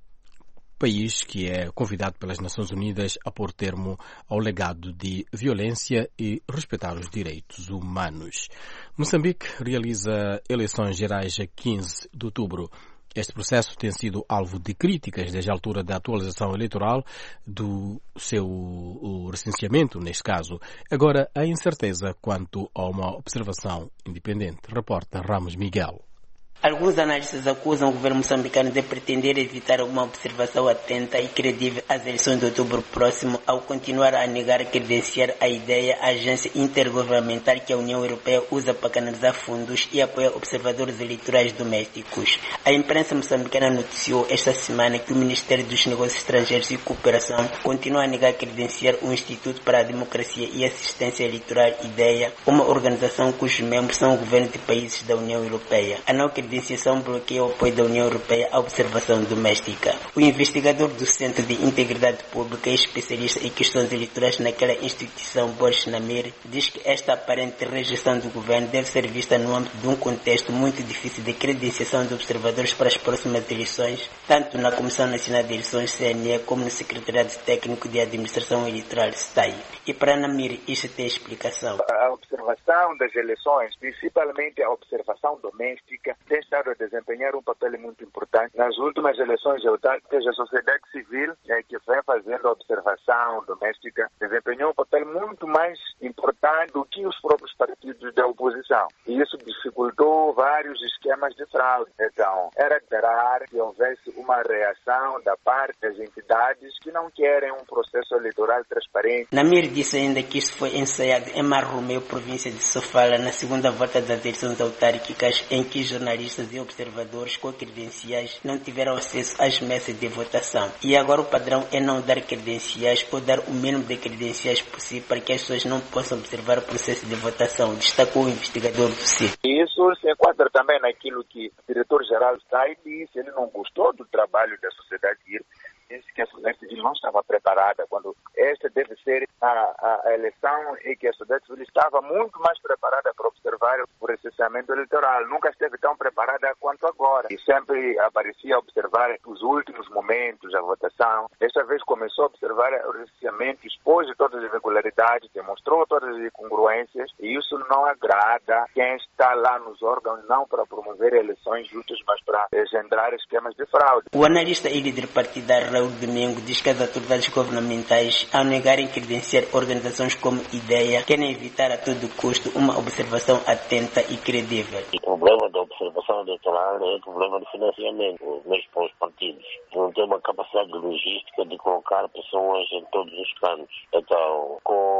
país que é convidado pelas Nações Unidas a pôr termo ao legado de violência e respeitar os direitos humanos. Moçambique realiza eleições gerais a quinze de outubro. Este processo tem sido alvo de críticas desde a altura da atualização eleitoral do seu o recenseamento, neste caso. Agora, há incerteza quanto a uma observação independente. Reporta Ramos Miguel. Alguns analistas acusam o governo moçambicano de pretender evitar uma observação atenta e credível às eleições de outubro próximo, ao continuar a negar a credenciar a ideia à agência intergovernamental que a União Europeia usa para canalizar fundos e apoiar observadores eleitorais domésticos. A imprensa moçambicana noticiou esta semana que o Ministério dos Negócios Estrangeiros e Cooperação continua a negar a credenciar o Instituto para a Democracia e Assistência Eleitoral IDEA, uma organização cujos membros são o governo de países da União Europeia. A não credenciação bloqueia o apoio da União Europeia à observação doméstica. O investigador do Centro de Integridade Pública e especialista em questões eleitorais naquela instituição, Boris Namir, diz que esta aparente rejeição do governo deve ser vista no âmbito de um contexto muito difícil de credenciação de observadores para as próximas eleições, tanto na Comissão Nacional de Eleições, C N E, como no Secretariado Técnico de Administração Eleitoral, S T A I. E para Namir, isto tem explicação. A observação das eleições, principalmente a observação doméstica, tem estado a desempenhar um papel muito importante. Nas últimas eleições autárquicas, a sociedade civil, é, que vem fazendo a observação doméstica, desempenhou um papel muito mais importante do que os próprios partidos da oposição. E isso dificultou vários esquemas de fraude. Então, era de esperar que houvesse uma reação da parte das entidades que não querem um processo eleitoral transparente. Namir disse ainda que isso foi ensaiado em Marromeu, província de Sofala, na segunda volta das eleições autárquicas, em que jornalistas e observadores com credenciais não tiveram acesso às mesas de votação. E agora o padrão é não dar credenciais ou dar o mínimo de credenciais possível para que as pessoas não possam observar o processo de votação, destacou o investigador do C I C. E isso se enquadra também naquilo que o diretor-geral S T A I disse. Ele não gostou do trabalho da sociedade civil. Disse que a sociedade civil não estava preparada, quando esta deve ser a, a, a eleição e que a sociedade civil estava muito mais preparada para observar o recenseamento eleitoral. Nunca esteve tão preparada quanto agora. E sempre aparecia a observar os últimos momentos da votação. Desta vez começou a observar o recenseamento, expôs todas as irregularidades, demonstrou todas as incongruências, e isso não agrada quem está lá nos órgãos, não para promover eleições justas, mas para engendrar esquemas de fraude. O analista e líder partidário Raul Domingo diz que as autoridades governamentais, ao negarem credenciar organizações como IDEA, querem evitar a todo custo uma observação atenta e credível. O problema da observação eleitoral é o problema do financiamento, mesmo para os partidos. Não tem uma capacidade logística de colocar pessoas em todos os cantos. Então,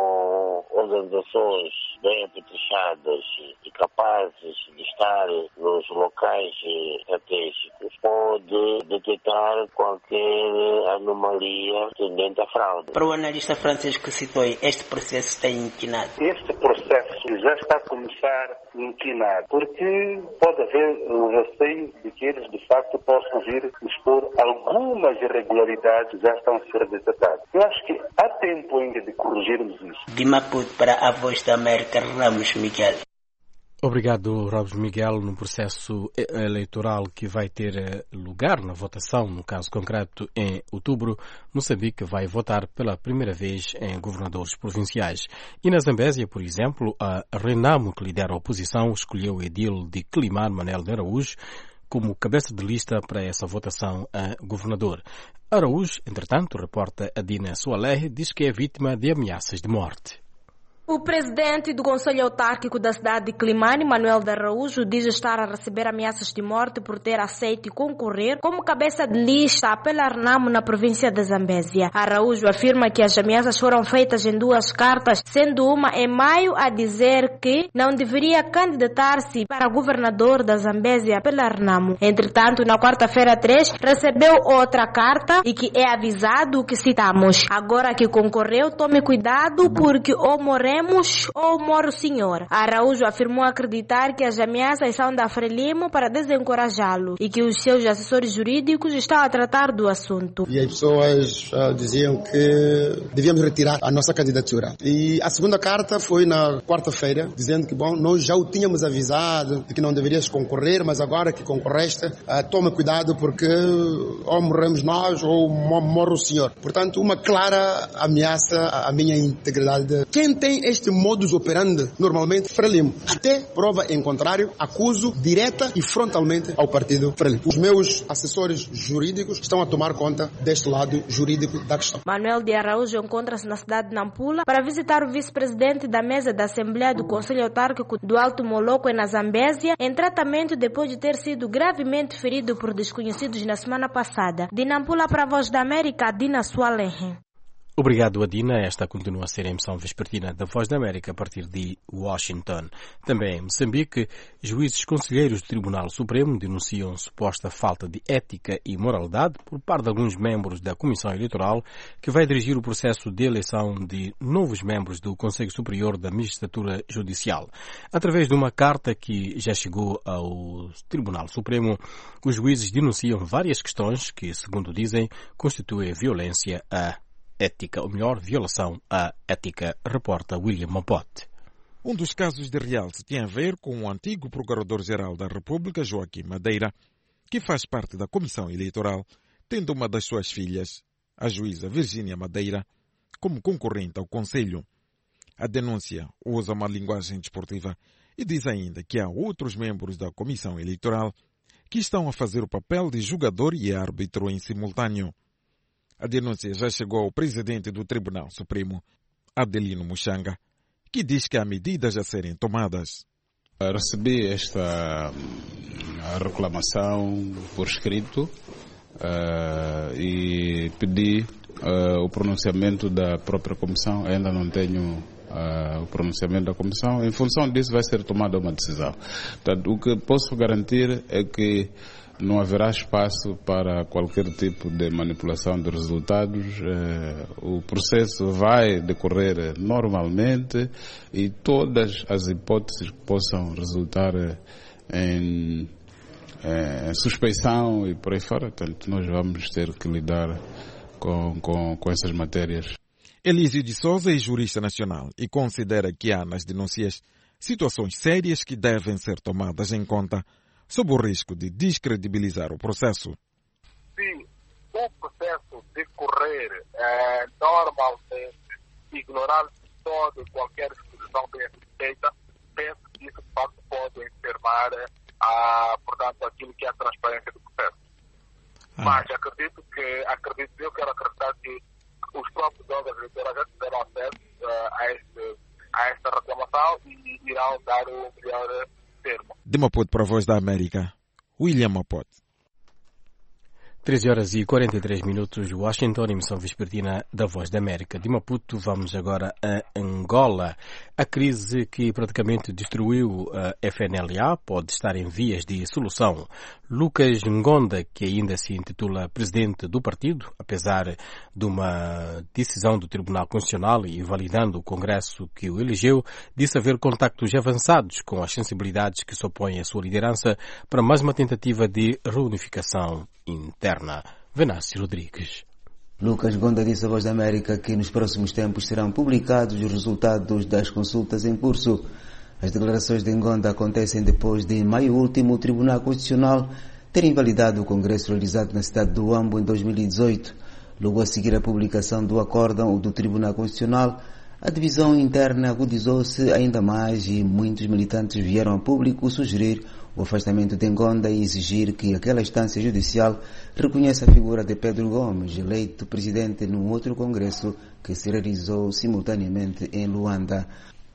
com organizações bem apetrechadas e capazes de estar nos locais estratégicos, pode detectar qualquer anomalia tendente à fraude. Para o analista Francisco Citoi, este processo está inquinado. Este processo já está a começar a inquinar, porque pode haver um receio de que eles de facto possam vir expor algumas irregularidades que já estão a ser detectadas. Eu acho que há tempo ainda de corrigirmos isso. De Maputo para a Voz da América, Ramos Miguel. Obrigado, Ramos Miguel. No processo eleitoral que vai ter lugar na votação, no caso concreto em outubro, Moçambique vai votar pela primeira vez em governadores provinciais. E na Zambésia, por exemplo, a Renamo, que lidera a oposição, escolheu o edil de Climar, Manel de Araújo, como cabeça de lista para essa votação a governador. Araújo, entretanto, reporta Adina Soaler, diz que é vítima de ameaças de morte. O presidente do Conselho Autárquico da cidade de Climane, Manuel de Araújo, diz estar a receber ameaças de morte por ter aceito concorrer como cabeça de lista pela Renamo na província de Zambésia. Araújo afirma que as ameaças foram feitas em duas cartas, sendo uma em maio a dizer que não deveria candidatar-se para governador da Zambésia pela Renamo. Entretanto, na quarta-feira três, recebeu outra carta e que é avisado que citamos: agora que concorreu, tome cuidado porque ou morremos ou morre o senhor. Araújo afirmou acreditar que as ameaças são da Frelimo para desencorajá-lo e que os seus assessores jurídicos estão a tratar do assunto. E as pessoas uh, diziam que devíamos retirar a nossa candidatura. E a segunda carta foi na quarta-feira, dizendo que, bom, nós já o tínhamos avisado de que não deverias concorrer, mas agora que concorreste, uh, tome cuidado porque ou morremos nós ou morre o senhor. Portanto, uma clara ameaça à minha integridade. Quem tem este modus operandi, normalmente, Frelimo. Até prova em contrário, acuso direta e frontalmente ao partido Frelimo. Os meus assessores jurídicos estão a tomar conta deste lado jurídico da questão. Manuel de Araújo encontra-se na cidade de Nampula para visitar o vice-presidente da mesa da Assembleia do Conselho Autárquico do Alto Moloco na Zambésia, em tratamento depois de ter sido gravemente ferido por desconhecidos na semana passada. De Nampula para a Voz da América, Dina Sualenhe. Obrigado, Adina. Esta continua a ser a emissão vespertina da Voz da América a partir de Washington. Também em Moçambique, juízes conselheiros do Tribunal Supremo denunciam suposta falta de ética e moralidade por parte de alguns membros da Comissão Eleitoral que vai dirigir o processo de eleição de novos membros do Conselho Superior da Magistratura Judicial. Através de uma carta que já chegou ao Tribunal Supremo, os juízes denunciam várias questões que, segundo dizem, constituem violência a ética, ou melhor, violação à ética, reporta William Mapote. Um dos casos de realce tem a ver com o antigo Procurador-Geral da República, Joaquim Madeira, que faz parte da Comissão Eleitoral, tendo uma das suas filhas, a juíza Virgínia Madeira, como concorrente ao Conselho. A denúncia usa uma linguagem desportiva e diz ainda que há outros membros da Comissão Eleitoral que estão a fazer o papel de julgador e árbitro em simultâneo. A denúncia já chegou ao presidente do Tribunal Supremo, Adelino Muxanga, que diz que há medidas a serem tomadas. Recebi esta reclamação por escrito uh, e pedi uh, o pronunciamento da própria comissão. Ainda não tenho uh, o pronunciamento da comissão. Em função disso vai ser tomada uma decisão. Portanto, o que posso garantir é que não haverá espaço para qualquer tipo de manipulação de resultados. O processo vai decorrer normalmente e todas as hipóteses que possam resultar em, em suspeição e por aí fora, portanto, nós vamos ter que lidar com, com, com essas matérias. Elísio de Souza é jurista nacional e considera que há nas denúncias situações sérias que devem ser tomadas em conta sob o risco de descredibilizar o processo. Se o processo decorrer é, normalmente, ignorando toda e qualquer exposição que tenha sido feita, penso que isso de facto pode enfermar a, portanto, aquilo que é a transparência do processo. Ah. Mas acredito que, acredito, eu quero acreditar que os próprios órgãos eleitorais já tiveram acesso uh, a, este, a esta reclamação e irão dar o melhor termo. De Maputo para a Voz da América, William Maputo. treze horas e quarenta e três minutos, Washington, emissão vespertina da Voz da América. De Maputo, vamos agora a Angola. A crise que praticamente destruiu a F N L A pode estar em vias de solução. Lucas Ngonda, que ainda se intitula presidente do partido, apesar de uma decisão do Tribunal Constitucional e validando o Congresso que o elegeu, disse haver contactos avançados com as sensibilidades que se opõem à sua liderança para mais uma tentativa de reunificação interna. Venâncio Rodrigues. Lucas Gonda disse à Voz da América que nos próximos tempos serão publicados os resultados das consultas em curso. As declarações de Ngonda acontecem depois de, em maio último, o Tribunal Constitucional ter invalidado o Congresso realizado na cidade do Huambo em dois mil e dezoito. Logo a seguir a publicação do acórdão do Tribunal Constitucional, a divisão interna agudizou-se ainda mais e muitos militantes vieram a público sugerir o afastamento de Ngonda e exigir que aquela instância judicial reconheça a figura de Pedro Gomes, eleito presidente num outro congresso que se realizou simultaneamente em Luanda.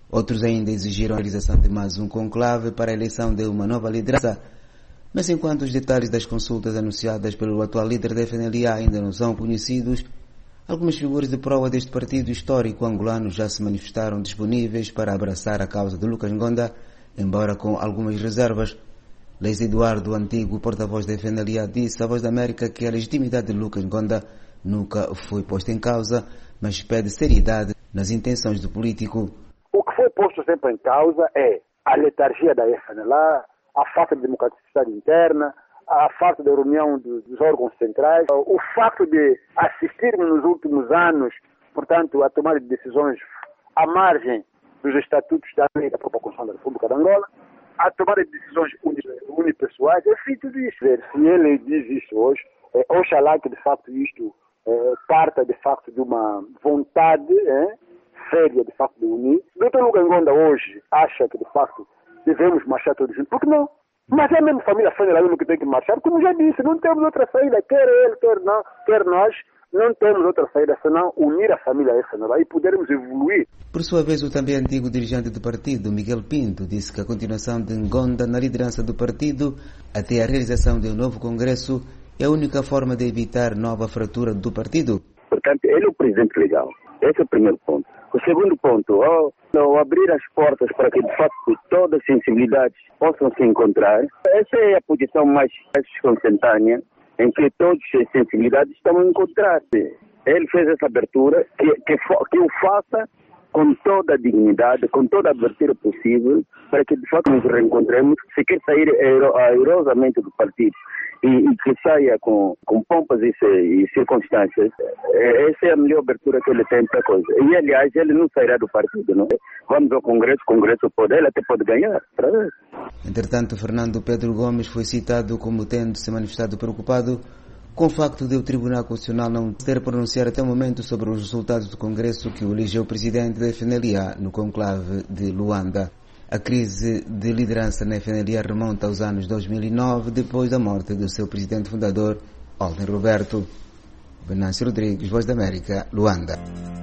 Outros ainda exigiram a realização de mais um conclave para a eleição de uma nova liderança. Mas enquanto os detalhes das consultas anunciadas pelo atual líder da F N L A ainda não são conhecidos, algumas figuras de prova deste partido histórico angolano já se manifestaram disponíveis para abraçar a causa de Lucas Ngonda, embora com algumas reservas. Leis Eduardo, antigo porta-voz da F N L A, disse à Voz da América que a legitimidade de Lucas Ngonda nunca foi posta em causa, mas pede seriedade nas intenções do político. O que foi posto sempre em causa é a letargia da F N L A, a falta de democraticidade interna, a falta de reunião dos, dos órgãos centrais, o facto de assistirmos nos últimos anos, portanto, a tomar decisões à margem dos estatutos da lei da própria Constituição da República de Angola, a tomar decisões unipessoais, enfim, tudo isso. Se ele diz isso hoje, é, oxalá que de facto isto é, parta de facto de uma vontade é, séria de facto de unir. doutor Lucas Ngonda hoje acha que de facto devemos marchar todos juntos. Por que não? Mas é a mesma família F N L A que tem que marchar, como já disse, não temos outra saída, quer ele, quer, não, quer nós, não temos outra saída senão unir a família F N L A e podermos evoluir. Por sua vez, o também antigo dirigente do partido, Miguel Pinto, disse que a continuação de Ngonda na liderança do partido até a realização de um novo congresso é a única forma de evitar nova fratura do partido. Portanto, ele é o presidente legal. Esse é o primeiro ponto. O segundo ponto, ao, ao abrir as portas para que, de facto, todas as sensibilidades possam se encontrar, essa é a posição mais espontânea em que todas as sensibilidades estão a encontrar. Ele fez essa abertura, que, que, que o faça com toda a dignidade, com toda a abertura possível, para que, de facto, nos reencontremos. Se quer sair airosamente do partido e, e que saia com, com pompas e, e circunstâncias, essa é a melhor abertura que ele tem para a coisa. E, aliás, ele não sairá do partido, não é? Vamos ao Congresso, o Congresso pode, ele até pode ganhar. Entretanto, Fernando Pedro Gomes foi citado como tendo se manifestado preocupado com o facto de o Tribunal Constitucional não ter pronunciado até o momento sobre os resultados do Congresso que o elegeu presidente da F N L A no conclave de Luanda. A crise de liderança na F N L A remonta aos anos dois mil e nove, depois da morte do seu presidente fundador, Alden Roberto. Venâncio Rodrigues, Voz da América, Luanda.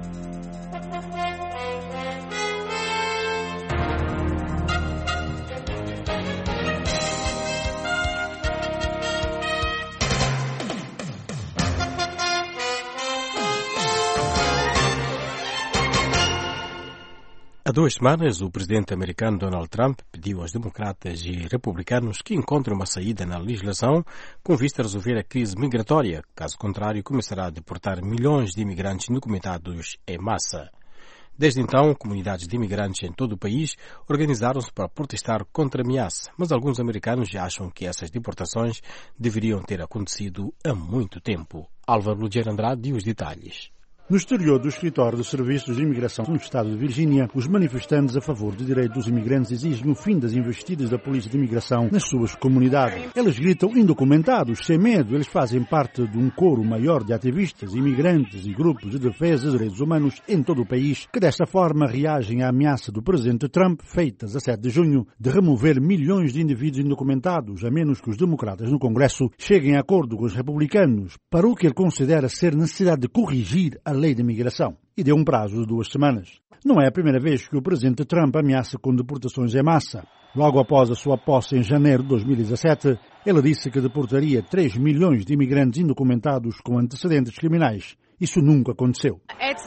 Há duas semanas, o presidente americano Donald Trump pediu aos democratas e republicanos que encontrem uma saída na legislação com vista a resolver a crise migratória. Caso contrário, começará a deportar milhões de imigrantes indocumentados em massa. Desde então, comunidades de imigrantes em todo o país organizaram-se para protestar contra a ameaça, mas alguns americanos já acham que essas deportações deveriam ter acontecido há muito tempo. Álvaro Luciano Andrade e os detalhes. No exterior do escritório de serviços de imigração no estado de Virgínia, os manifestantes a favor do direito dos imigrantes exigem o fim das investidas da polícia de imigração nas suas comunidades. Eles gritam indocumentados, sem medo. Eles fazem parte de um coro maior de ativistas, imigrantes e grupos de defesa dos direitos humanos em todo o país, que desta forma reagem à ameaça do presidente Trump, feita a sete de junho, de remover milhões de indivíduos indocumentados, a menos que os democratas no Congresso cheguem a acordo com os republicanos para o que ele considera ser necessidade de corrigir a lei de imigração, e deu um prazo de duas semanas. Não é a primeira vez que o presidente Trump ameaça com deportações em massa. Logo após a sua posse em janeiro de dois mil e dezassete, ele disse que deportaria três milhões de imigrantes indocumentados com antecedentes criminais. Isso nunca aconteceu.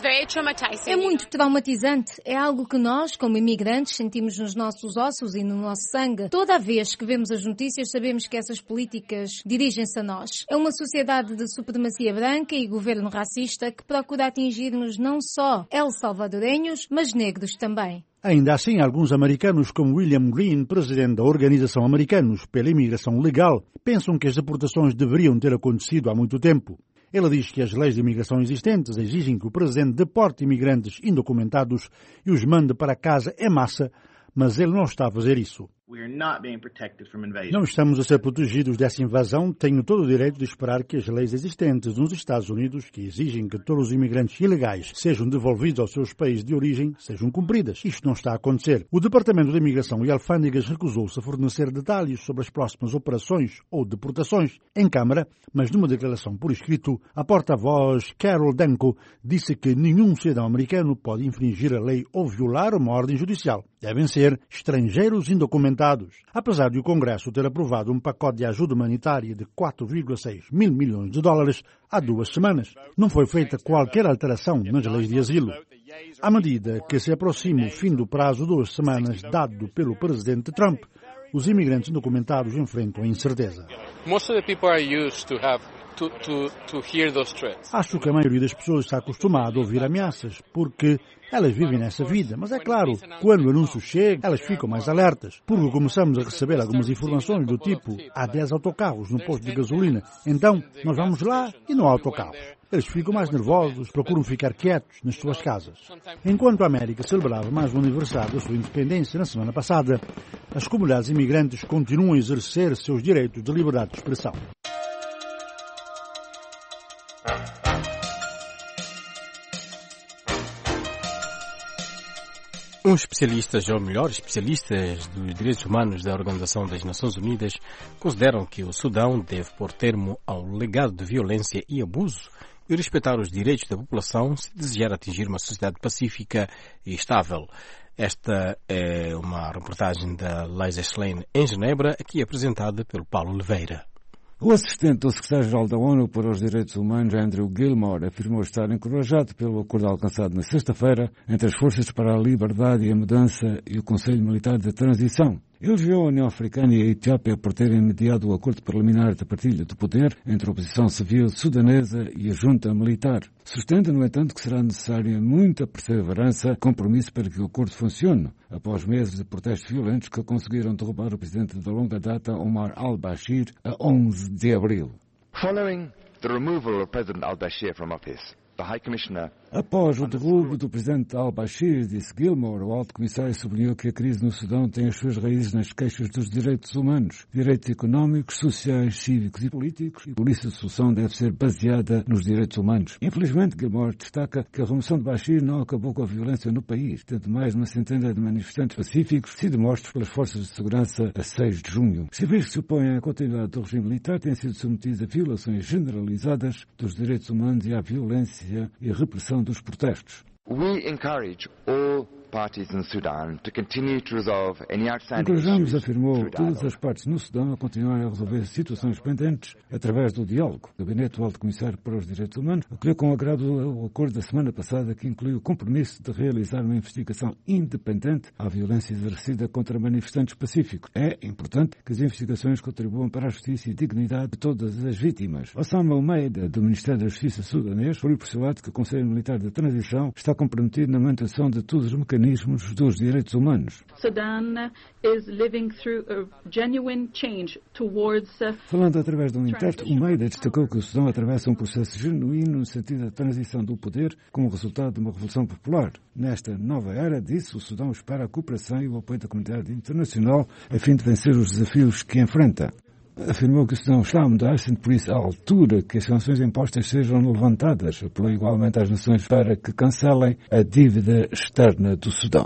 É muito traumatizante. É algo que nós, como imigrantes, sentimos nos nossos ossos e no nosso sangue. Toda vez que vemos as notícias, sabemos que essas políticas dirigem-se a nós. É uma sociedade de supremacia branca e governo racista que procura atingir-nos não só el-salvadorenhos, mas negros também. Ainda assim, alguns americanos, como William Green, presidente da Organização Americanos pela Imigração Legal, pensam que as deportações deveriam ter acontecido há muito tempo. Ele diz que as leis de imigração existentes exigem que o presidente deporte imigrantes indocumentados e os mande para casa em massa, mas ele não está a fazer isso. Não estamos a ser protegidos dessa invasão. Tenho todo o direito de esperar que as leis existentes nos Estados Unidos, que exigem que todos os imigrantes ilegais sejam devolvidos aos seus países de origem, sejam cumpridas. Isto não está a acontecer. O Departamento de Imigração e Alfândegas recusou-se a fornecer detalhes sobre as próximas operações ou deportações em Câmara, mas numa declaração por escrito, a porta-voz Carol Danko disse que nenhum cidadão americano pode infringir a lei ou violar uma ordem judicial. Devem ser estrangeiros indocumentados. Apesar de o Congresso ter aprovado um pacote de ajuda humanitária de quatro vírgula seis mil milhões de dólares há duas semanas, não foi feita qualquer alteração nas leis de asilo. À medida que se aproxima o fim do prazo de duas semanas dado pelo presidente Trump, os imigrantes indocumentados enfrentam a incerteza. Most of the people are used to have To, to, to hear those threats. Acho que a maioria das pessoas está acostumada a ouvir ameaças, porque elas vivem nessa vida. Mas é claro, quando o anúncio chega, elas ficam mais alertas, porque começamos a receber algumas informações do tipo, há dez autocarros no posto de gasolina, então nós vamos lá e não há autocarros. Eles ficam mais nervosos, procuram ficar quietos nas suas casas. Enquanto a América celebrava mais um aniversário da sua independência na semana passada, as comunidades imigrantes continuam a exercer seus direitos de liberdade de expressão. Uns especialistas, ou melhor, especialistas dos direitos humanos da Organização das Nações Unidas, consideram que o Sudão deve pôr termo ao legado de violência e abuso e respeitar os direitos da população se desejar atingir uma sociedade pacífica e estável. Esta é uma reportagem da Liza Schlein em Genebra, aqui apresentada pelo Paulo Oliveira. O assistente do secretário-geral da ONU para os Direitos Humanos, Andrew Gilmore, afirmou estar encorajado pelo acordo alcançado na sexta-feira entre as Forças para a Liberdade e a Mudança e o Conselho Militar de Transição. Elogiou a União Africana e a Etiópia por terem mediado o acordo preliminar de partilha de poder entre a oposição civil sudanesa e a junta militar. Sustenta, no entanto, que será necessária muita perseverança e compromisso para que o acordo funcione, após meses de protestos violentos que conseguiram derrubar o presidente de longa data, Omar al-Bashir, a onze de abril. Following the removal of President al-Bashir from office, the High Commissioner Após o derrubo do presidente al-Bashir, disse Gilmore, o alto comissário sublinhou que a crise no Sudão tem as suas raízes nas queixas dos direitos humanos, direitos económicos, sociais, cívicos e políticos, e por isso a solução deve ser baseada nos direitos humanos. Infelizmente, Gilmore destaca que a remoção de Bashir não acabou com a violência no país, tendo mais de uma centena de manifestantes pacíficos sido mortos pelas forças de segurança a seis de junho. Civis que se opõem à continuidade do regime militar têm sido submetidos a violações generalizadas dos direitos humanos e à violência e repressão dos protestos. We encourage all parties in Sudan to continue to resolve any outstanding Encorajamos, afirmou, todas as partes no Sudão a continuar a resolver situações pendentes através do diálogo. O Gabinete do Alto Comissário para os Direitos Humanos acolheu com agrado o acordo da semana passada que inclui o compromisso de realizar uma investigação independente à violência exercida contra manifestantes pacíficos. É importante que as investigações contribuam para a justiça e dignidade de todas as vítimas. Osama Almeida, do Ministério da Justiça sudanês, foi persuadido que o Conselho Militar de Transição está comprometido na manutenção de todos os mecanismos dos direitos humanos. Sudan is living through a genuine change towards... Falando através de um intérprete, Almeida destacou que o Sudão atravessa um processo genuíno no sentido da transição do poder como resultado de uma revolução popular. Nesta nova era, disse, o Sudão espera a cooperação e o apoio da comunidade internacional a fim de vencer os desafios que enfrenta. Afirmou que o Sudão está a mudar, sendo por isso à altura que as sanções impostas sejam levantadas, apelou igualmente às nações para que cancelem a dívida externa do Sudão.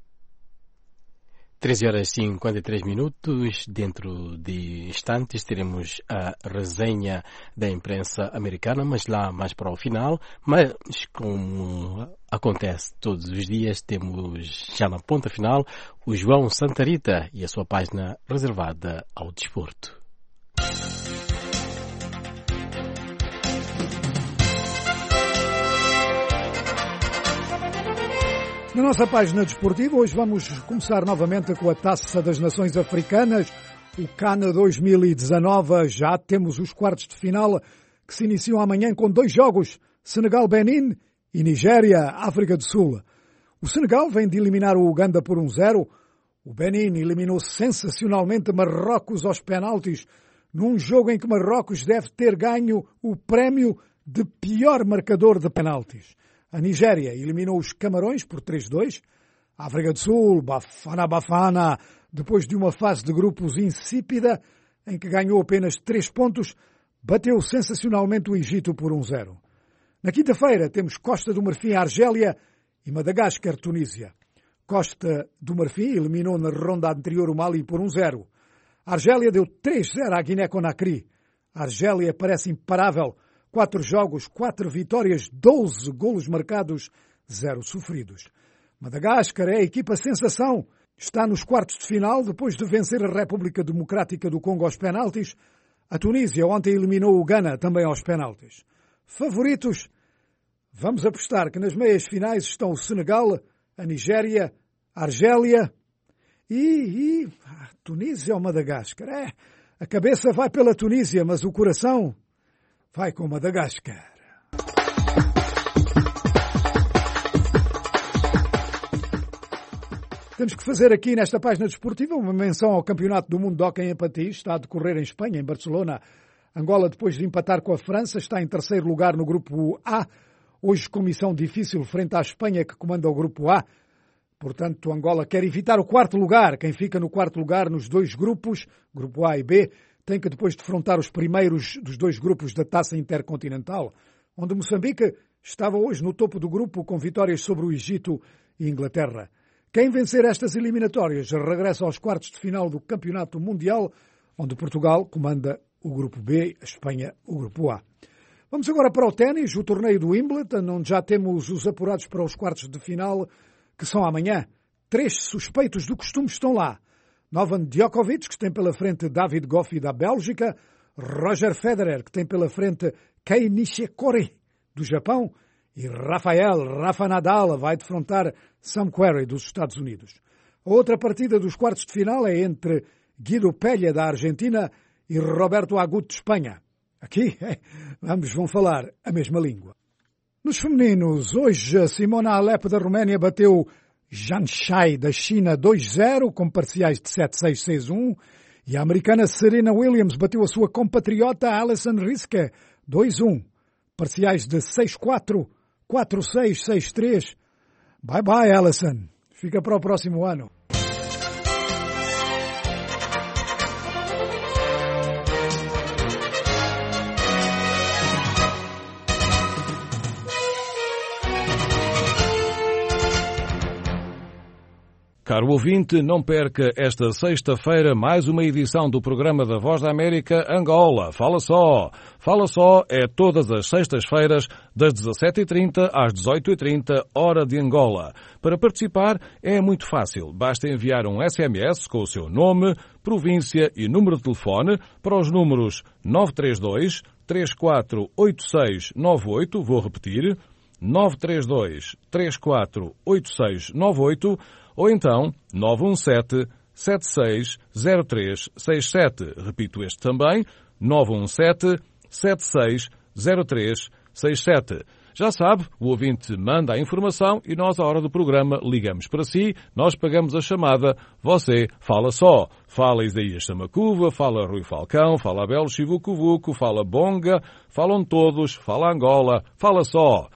treze horas e cinquenta e três minutos. Dentro de instantes teremos a resenha da imprensa americana, mas lá mais para o final. Mas como acontece todos os dias, temos já na ponta final o João Santarita e a sua página reservada ao desporto. Na nossa página desportiva, hoje vamos começar novamente com a Taça das Nações Africanas, o CAN dois mil e dezanove. Já temos os quartos de final que se iniciam amanhã com dois jogos, Senegal-Benin e Nigéria-África do Sul. O Senegal vem de eliminar o Uganda por um zero. O Benin eliminou sensacionalmente Marrocos aos penaltis, num jogo em que Marrocos deve ter ganho o prémio de pior marcador de penaltis. A Nigéria eliminou os Camarões por três a dois. A África do Sul, Bafana Bafana, depois de uma fase de grupos insípida, em que ganhou apenas três pontos, bateu sensacionalmente o Egito por um zero. Na quinta-feira temos Costa do Marfim, Argélia e Madagascar, Tunísia. Costa do Marfim eliminou na ronda anterior o Mali por um zero. A Argélia deu três zero à Guiné-Conakry. A Argélia parece imparável. Quatro jogos, quatro vitórias, doze golos marcados, zero sofridos. Madagascar é a equipa sensação. Está nos quartos de final depois de vencer a República Democrática do Congo aos penaltis. A Tunísia ontem eliminou o Ghana também aos penaltis. Favoritos? Vamos apostar que nas meias finais estão o Senegal, a Nigéria, a Argélia e, e a Tunísia ou Madagascar. É, a cabeça vai pela Tunísia, mas o coração vai com Madagascar. Temos que fazer aqui nesta página desportiva uma menção ao Campeonato do Mundo de Hóquei em Patins. Está a decorrer em Espanha, em Barcelona. Angola, depois de empatar com a França, está em terceiro lugar no grupo A. Hoje com missão difícil frente à Espanha, que comanda o grupo A. Portanto, Angola quer evitar o quarto lugar. Quem fica no quarto lugar nos dois grupos, grupo A e B, tem que depois defrontar os primeiros dos dois grupos da Taça Intercontinental, onde Moçambique estava hoje no topo do grupo com vitórias sobre o Egito e Inglaterra. Quem vencer estas eliminatórias regressa aos quartos de final do Campeonato Mundial, onde Portugal comanda o grupo B, a Espanha o grupo A. Vamos agora para o ténis, o torneio do Wimbledon, onde já temos os apurados para os quartos de final, que são amanhã. Três suspeitos do costume estão lá. Novak Djokovic, que tem pela frente David Goffin da Bélgica, Roger Federer, que tem pela frente Kei Nishikori do Japão, e Rafael, Rafa Nadal, vai defrontar Sam Querrey dos Estados Unidos. A outra partida dos quartos de final é entre Guido Pella da Argentina e Roberto Agut de Espanha. Aqui, ambos vão falar a mesma língua. Nos femininos, hoje Simona Halep da Roménia bateu Zhang Shai da China dois zero, com parciais de sete seis, seis um, e a americana Serena Williams bateu a sua compatriota Alison Riske dois um, parciais de seis quatro, quatro seis, seis três. Bye bye, Alison. Fica para o próximo ano. Caro ouvinte, não perca esta sexta-feira mais uma edição do programa da Voz da América Angola. Fala só! Fala só é todas as sextas-feiras, das dezassete e trinta às dezoito e trinta, hora de Angola. Para participar é muito fácil. Basta enviar um S M S com o seu nome, província e número de telefone para os números nove três dois, três quatro oito seis nove oito, vou repetir, nove três dois, três quatro oito seis nove oito, ou então nove um sete, sete seis zero três seis sete. Repito este também, nove um sete, sete seis zero três seis sete. Já sabe, o ouvinte manda a informação e nós, à hora do programa, ligamos para si, nós pagamos a chamada, você fala só. Fala Isaías Samacuva, fala Rui Falcão, fala Abel Chivucovuco, fala Bonga, falam todos, fala Angola, fala só.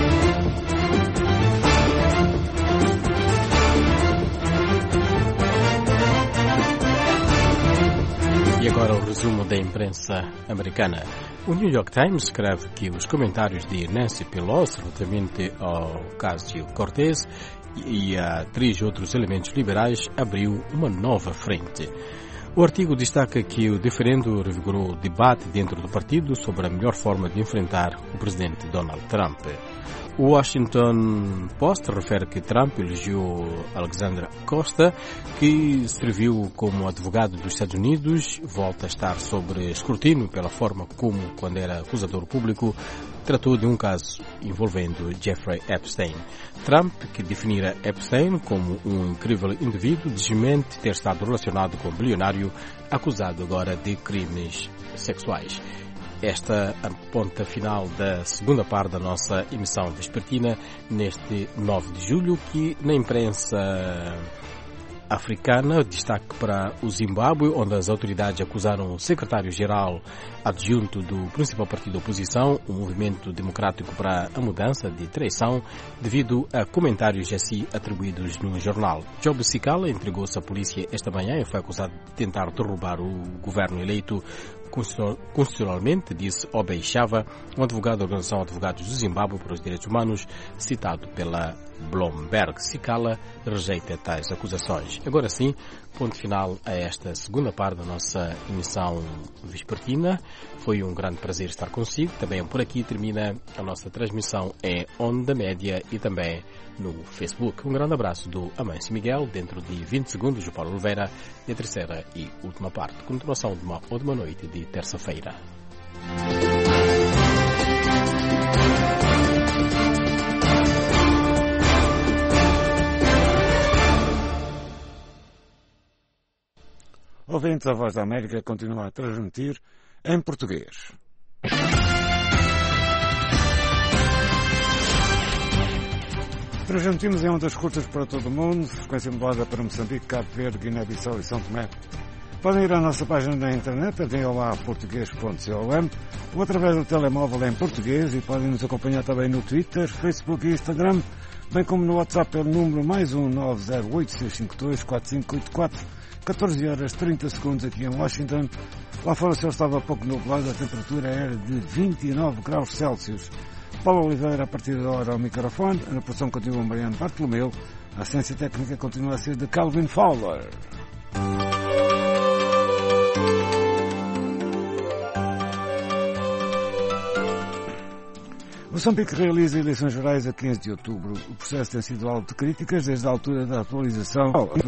E agora o resumo da imprensa americana. O New York Times escreve que os comentários de Nancy Pelosi relativamente ao caso Cortez e a atriz e outros elementos liberais abriu uma nova frente. O artigo destaca que o diferendo revigorou o debate dentro do partido sobre a melhor forma de enfrentar o presidente Donald Trump. O Washington Post refere que Trump elogiou Alexandra Costa, que serviu como advogado dos Estados Unidos, volta a estar sob escrutínio pela forma como, quando era acusador público, tratou de um caso envolvendo Jeffrey Epstein. Trump, que definira Epstein como um incrível indivíduo, desmente ter estado relacionado com o bilionário acusado agora de crimes sexuais. Esta a ponta final da segunda parte da nossa emissão vespertina neste nove de julho, que na imprensa africana, destaque para o Zimbábue, onde as autoridades acusaram o secretário-geral adjunto do principal partido da oposição, o Movimento Democrático para a Mudança, de traição, devido a comentários a si atribuídos no jornal. Job Sikala entregou-se à polícia esta manhã e foi acusado de tentar derrubar o governo eleito constitucionalmente, disse Obey Chava, um advogado da Organização de Advogados do Zimbábue para os Direitos Humanos, citado pela Bloomberg. Sikala rejeita tais acusações. Agora sim, ponto final a esta segunda parte da nossa emissão vespertina. Foi um grande prazer estar consigo. Também por aqui termina a nossa transmissão em Onda Média e também no Facebook. Um grande abraço do Amâncio Miguel. Dentro de vinte segundos, o Paulo Oliveira e a terceira e última parte. Continuação de uma última noite de terça-feira. Ouvintes, a Voz da América continua a transmitir em português. Transmitimos em ondas curtas para todo o mundo, frequência modulada para Moçambique, Cabo Verde, Guiné-Bissau e São Tomé. Podem ir à nossa página na internet, em olá português ponto com, ou através do telemóvel em português, e podem nos acompanhar também no Twitter, Facebook e Instagram, bem como no WhatsApp pelo número mais um nove zero oito seis cinco dois quatro cinco oito quatro. catorze horas trinta segundos aqui em Washington. Lá fora o céu estava pouco nublado, a temperatura era de vinte e nove graus Celsius. Paulo Oliveira, a partir da hora ao microfone. A produção continua Mariano Bartolomeu. A assistência técnica continua a ser de Calvin Fowler. Moçambique realiza eleições gerais a quinze de outubro. O processo tem sido alvo de críticas desde a altura da atualização.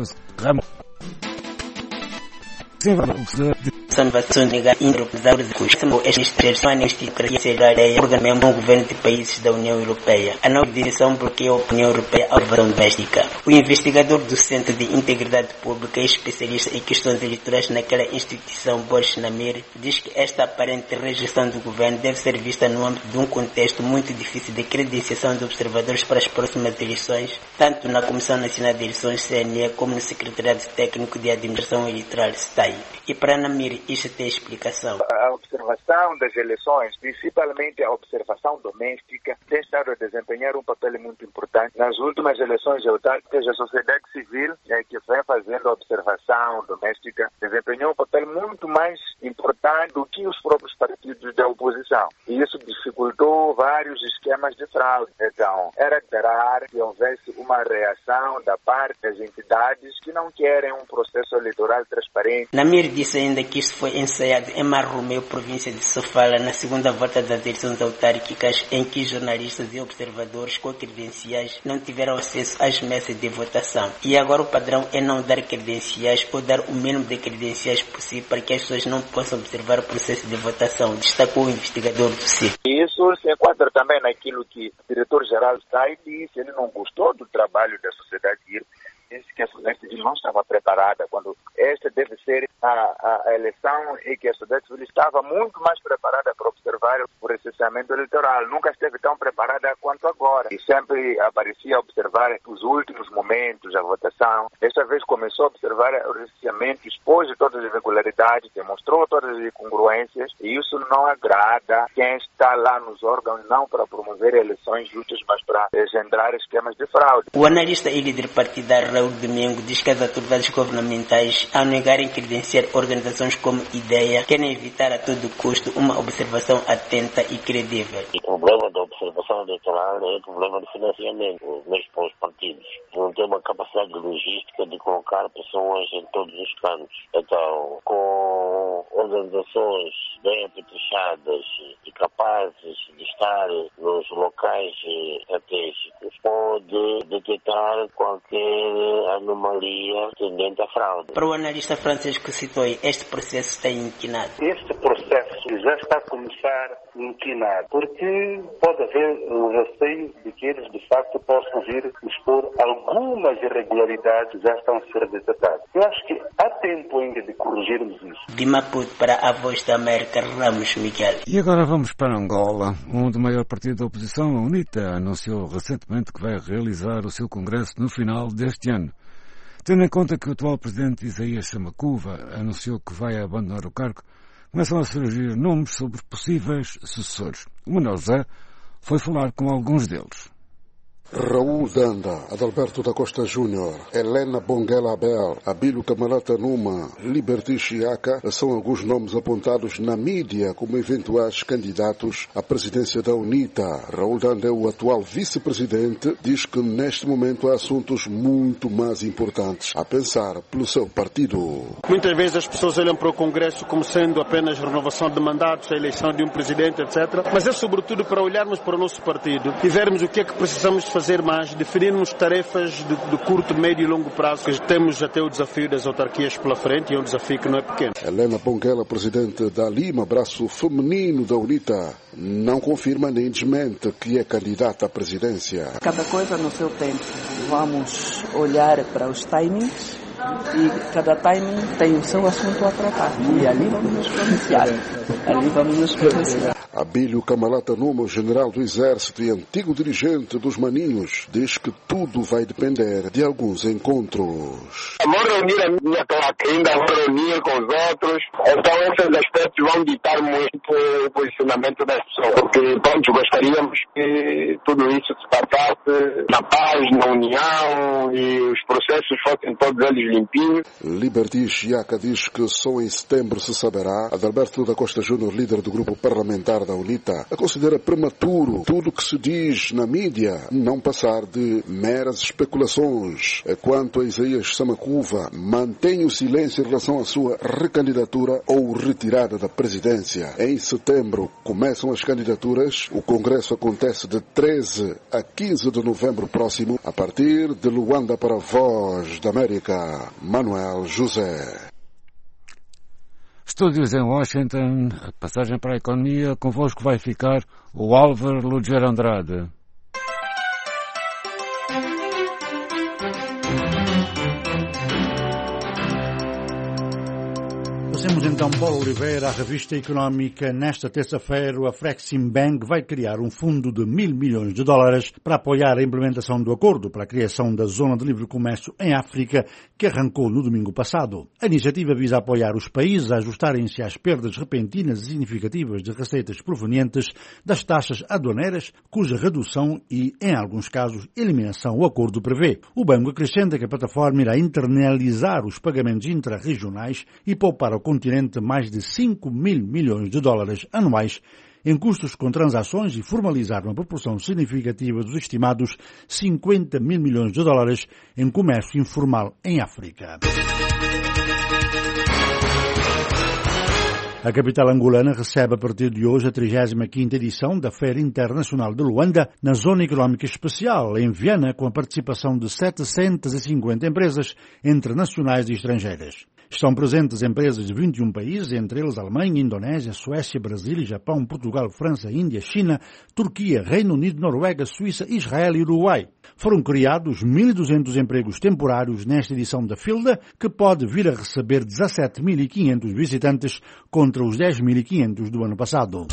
Salvação de interrupção de custo externo institucional organismo governo de países da União Europeia. A nova direção bloqueia a União Europeia à invasão doméstica. O investigador do Centro de Integridade Pública e especialista em questões eleitorais naquela instituição, Boris Namir, diz que esta aparente rejeição do governo deve ser vista no âmbito de um contexto muito difícil de credenciação de observadores para as próximas eleições, tanto na Comissão Nacional de Eleições, C N E, como no Secretariado Técnico de Administração Eleitoral, S T A I. E para Namir, isso tem explicação. A observação das eleições, principalmente a observação doméstica, tem estado a desempenhar um papel muito importante. Nas últimas eleições autárquicas, a sociedade civil, é, que vem fazendo a observação doméstica, desempenhou um papel muito mais importante do que os próprios partidos da oposição. E isso dificultou vários esquemas de fraude. Então, era de esperar que houvesse uma reação da parte das entidades que não querem um processo eleitoral transparente. Namir disse ainda que isso foi ensaiado em Marromeu, província de Sofala, na segunda volta das eleições autárquicas, em que jornalistas e observadores com credenciais não tiveram acesso às mesas de votação. E agora o padrão é não dar credenciais ou dar o mínimo de credenciais possível para que as pessoas não possam observar o processo de votação, destacou o investigador do C I C. E isso se enquadra também naquilo que o diretor-geral S T A I disse. Ele não gostou do trabalho da sociedade civil. Disse que a sociedade civil não estava preparada, quando esta deve ser a, a, a eleição e que a sociedade civil estava muito mais preparada para observar o recenseamento eleitoral. Nunca esteve tão preparada quanto agora. E sempre aparecia a observar os últimos momentos da votação. Desta vez começou a observar o recenseamento, expôs todas as irregularidades, demonstrou todas as incongruências, e isso não agrada quem está lá nos órgãos, não para promover eleições justas, mas para engendrar esquemas de fraude. O analista e líder partidário Raul Domingo diz que as autoridades governamentais, ao negarem credenciar organizações como IDEA, querem evitar a todo custo uma observação atenta e credível. O problema da observação eleitoral é o problema de financiamento, mesmo para os partidos. Não tem uma capacidade logística de colocar pessoas em todos os cantos. Então, com organizações bem apetrechadas e capazes de estar nos locais estratégicos, pode detectar qualquer anomalia tendente à fraude. Para o analista Francisco Citói, este processo está inquinado. Este processo já está a começar a inquinar, porque pode haver o receio de que eles de facto possam vir expor algumas irregularidades que já estão a ser detectadas. Eu acho que há tempo ainda de corrigirmos isso. De Maputo para a Voz da América, Ramos Miguel. E agora vamos para Angola, onde o maior partido da oposição, a UNITA, anunciou recentemente que vai realizar o seu congresso no final deste ano. Tendo em conta que o atual presidente Isaías Samakuva anunciou que vai abandonar o cargo, começam a surgir nomes sobre possíveis sucessores. O Manuel José foi falar com alguns deles. Raul Danda, Adalberto da Costa Júnior, Helena Bonguela Abel, Abílio Camarata Numa, Liberty Chiaca são alguns nomes apontados na mídia como eventuais candidatos à presidência da UNITA. Raul Danda é o atual vice-presidente, diz que neste momento há assuntos muito mais importantes a pensar pelo seu partido. Muitas vezes as pessoas olham para o Congresso como sendo apenas renovação de mandatos, a eleição de um presidente, etcétera. Mas é sobretudo para olharmos para o nosso partido e vermos o que é que precisamos fazer mais, definirmos tarefas de, de curto, médio e longo prazo, que temos até o desafio das autarquias pela frente e é um desafio que não é pequeno. Helena Bonguela, presidente da Lima, braço feminino da UNITA, não confirma nem desmente que é candidata à presidência. Cada coisa no seu tempo. Vamos olhar para os timings e cada timing tem o seu assunto a tratar. E ali vamos nos pronunciar. Ali vamos nos pronunciar. Abílio Camalata Numa, o general do Exército e antigo dirigente dos Maninhos, diz que tudo vai depender de alguns encontros. Vou reunir a minha claque, ainda vou reunir com os outros, então esses aspectos vão ditar muito o posicionamento das pessoas, porque pronto, gostaríamos que tudo isso se passasse na paz, na união e os processos fossem todos eles limpinhos. Liberty Chiaca diz que só em setembro se saberá. Adalberto da Costa Júnior, líder do grupo parlamentar da UNITA, considera prematuro tudo que se diz na mídia não passar de meras especulações. Quanto a Isaías Samakuva, mantém o silêncio em relação à sua recandidatura ou retirada da presidência. Em setembro começam as candidaturas. O Congresso acontece de treze a quinze de novembro próximo, a partir de Luanda para a Voz da América. Manuel José. Estúdios em Washington, a passagem para a economia, convosco vai ficar o Álvaro Lugero Andrade. Passemos então Paulo Oliveira, a revista económica. Nesta terça-feira, a Afreximbank vai criar um fundo de mil milhões de dólares para apoiar a implementação do acordo para a criação da Zona de Livre Comércio em África, que arrancou no domingo passado. A iniciativa visa apoiar os países a ajustarem-se às perdas repentinas e significativas de receitas provenientes das taxas aduaneiras, cuja redução e, em alguns casos, eliminação o acordo prevê. O banco acrescenta que a plataforma irá internalizar os pagamentos intra-regionais e poupar ao continente mais de cinco mil milhões de dólares anuais em custos com transações e formalizar uma proporção significativa dos estimados cinquenta mil milhões de dólares em comércio informal em África. A capital angolana recebe a partir de hoje a trigésima quinta edição da Feira Internacional de Luanda, na Zona Económica Especial, em Viana, com a participação de setecentas e cinquenta empresas, entre nacionais e estrangeiras. Estão presentes empresas de vinte e um países, entre eles Alemanha, Indonésia, Suécia, Brasil, Japão, Portugal, França, Índia, China, Turquia, Reino Unido, Noruega, Suíça, Israel e Uruguai. Foram criados mil e duzentos empregos temporários nesta edição da FILDA, que pode vir a receber dezassete mil e quinhentos visitantes contra os dez mil e quinhentos do ano passado.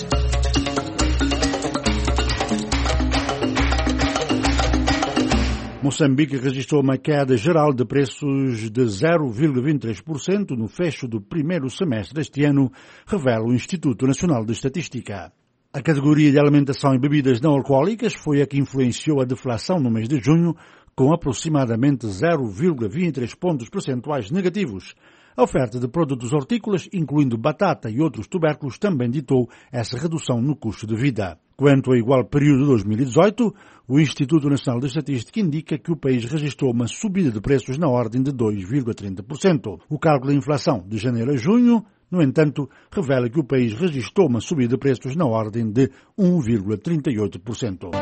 Moçambique registrou uma queda geral de preços de zero vírgula vinte e três por cento no fecho do primeiro semestre deste ano, revela o Instituto Nacional de Estatística. A categoria de alimentação e bebidas não alcoólicas foi a que influenciou a deflação no mês de junho, com aproximadamente zero vírgula vinte e três pontos percentuais negativos. A oferta de produtos hortícolas, incluindo batata e outros tubérculos, também ditou essa redução no custo de vida. Quanto ao igual período de dois mil e dezoito, o Instituto Nacional de Estatística indica que o país registrou uma subida de preços na ordem de dois vírgula trinta por cento. O cálculo da inflação de janeiro a junho, no entanto, revela que o país registrou uma subida de preços na ordem de um vírgula trinta e oito por cento.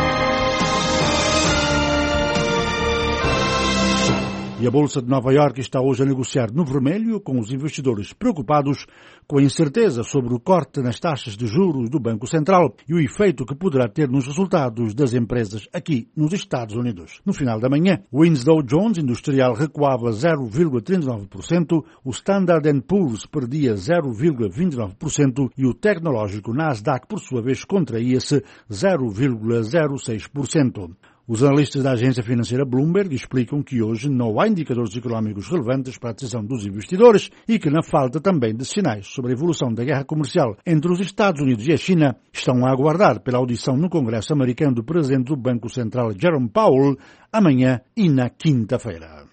E a Bolsa de Nova Iorque está hoje a negociar no vermelho, com os investidores preocupados com a incerteza sobre o corte nas taxas de juros do Banco Central e o efeito que poderá ter nos resultados das empresas aqui nos Estados Unidos. No final da manhã, o índice Dow Jones Industrial recuava zero vírgula trinta e nove por cento, o Standard and Poor's perdia zero vírgula vinte e nove por cento e o tecnológico Nasdaq, por sua vez, contraía-se zero vírgula zero seis por cento. Os analistas da agência financeira Bloomberg explicam que hoje não há indicadores económicos relevantes para a decisão dos investidores e que, na falta também de sinais sobre a evolução da guerra comercial entre os Estados Unidos e a China, estão a aguardar pela audição no Congresso americano do presidente do Banco Central, Jerome Powell, amanhã e na quinta-feira.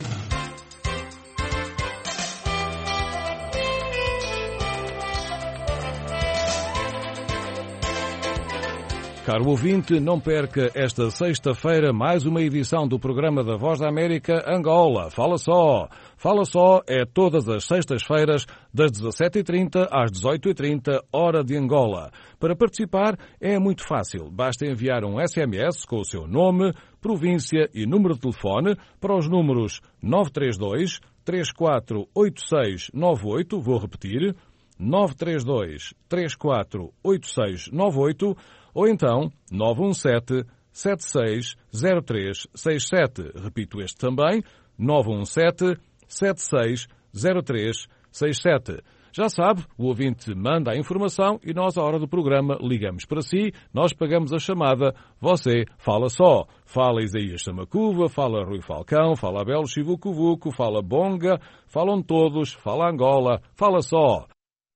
Caro ouvinte, não perca esta sexta-feira mais uma edição do programa da Voz da América Angola. Fala só! Fala só é todas as sextas-feiras das dezassete e trinta às dezoito e trinta, hora de Angola. Para participar é muito fácil. Basta enviar um S M S com o seu nome, província e número de telefone para os números nove três dois, três quatro oito seis nove oito, vou repetir, nove três dois, três quatro oito seis nove oito, ou então nove um sete, sete seis zero três seis sete. Repito este também, nove um sete, sete seis zero três seis sete. Já sabe, o ouvinte manda a informação e nós, à hora do programa, ligamos para si, nós pagamos a chamada, você fala só. Fala Isaías Samacuva, fala Rui Falcão, fala Abel Chivucuvuco, fala Bonga, falam todos, fala Angola, fala só.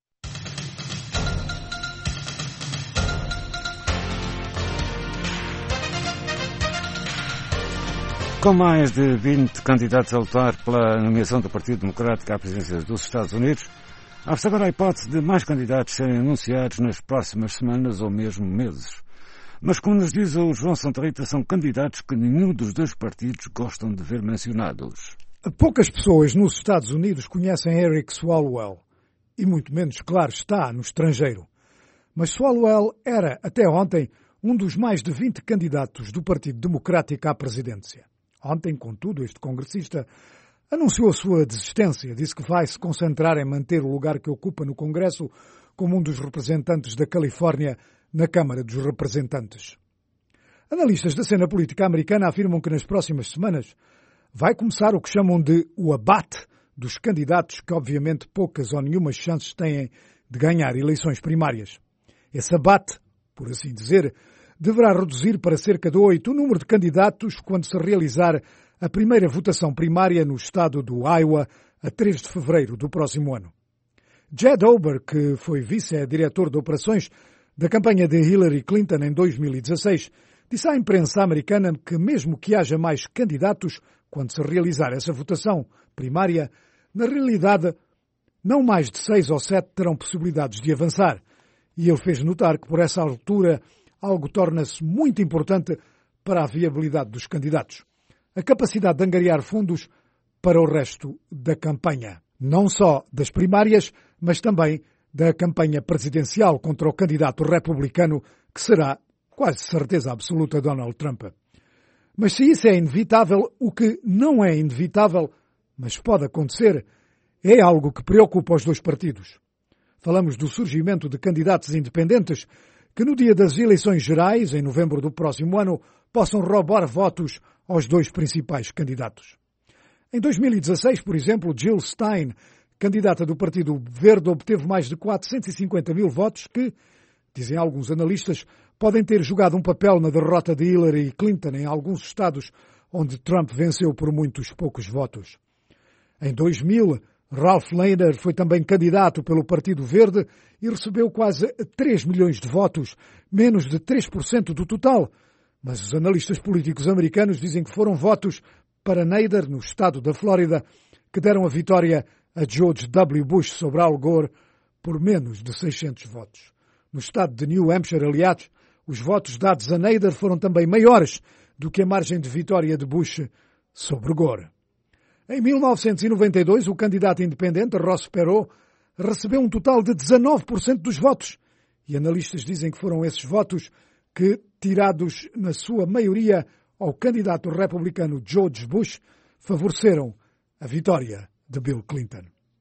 Com mais de vinte candidatos a lutar pela nomeação do Partido Democrático à presidência dos Estados Unidos, há-se agora a hipótese de mais candidatos serem anunciados nas próximas semanas ou mesmo meses. Mas, como nos diz o João Santa Rita, são candidatos que nenhum dos dois partidos gostam de ver mencionados. Poucas pessoas nos Estados Unidos conhecem Eric Swalwell, e muito menos, claro, está no estrangeiro. Mas Swalwell era, até ontem, um dos mais de vinte candidatos do Partido Democrático à presidência. Ontem, contudo, este congressista anunciou a sua desistência. Disse que vai se concentrar em manter o lugar que ocupa no Congresso como um dos representantes da Califórnia na Câmara dos Representantes. Analistas da cena política americana afirmam que nas próximas semanas vai começar o que chamam de o abate dos candidatos que, obviamente, poucas ou nenhumas chances têm de ganhar eleições primárias. Esse abate, por assim dizer, deverá reduzir para cerca de oito o número de candidatos quando se realizar a primeira votação primária no estado do Iowa a três de fevereiro do próximo ano. Jed Ober, que foi vice-diretor de operações da campanha de Hillary Clinton em dois mil e dezasseis, disse à imprensa americana que mesmo que haja mais candidatos quando se realizar essa votação primária, na realidade não mais de seis ou sete terão possibilidades de avançar. E ele fez notar que por essa altura algo torna-se muito importante para a viabilidade dos candidatos. A capacidade de angariar fundos para o resto da campanha. Não só das primárias, mas também da campanha presidencial contra o candidato republicano, que será, quase certeza absoluta, Donald Trump. Mas se isso é inevitável, o que não é inevitável, mas pode acontecer, é algo que preocupa os dois partidos. Falamos do surgimento de candidatos independentes que no dia das eleições gerais, em novembro do próximo ano, possam roubar votos aos dois principais candidatos. Em dois mil e dezasseis, por exemplo, Jill Stein, candidata do Partido Verde, obteve mais de quatrocentos e cinquenta mil votos que, dizem alguns analistas, podem ter jogado um papel na derrota de Hillary Clinton em alguns estados onde Trump venceu por muitos poucos votos. Em dois mil, Ralph Nader foi também candidato pelo Partido Verde e recebeu quase três milhões de votos, menos de três por cento do total. Mas os analistas políticos americanos dizem que foram votos para Nader, no estado da Flórida, que deram a vitória a George W. Bush sobre Al Gore por menos de seiscentos votos. No estado de New Hampshire, aliás, os votos dados a Nader foram também maiores do que a margem de vitória de Bush sobre Gore. Em mil novecentos e noventa e dois, o candidato independente, Ross Perot, recebeu um total de dezanove por cento dos votos. E analistas dizem que foram esses votos que, tirados na sua maioria ao candidato republicano George Bush, favoreceram a vitória de Bill Clinton.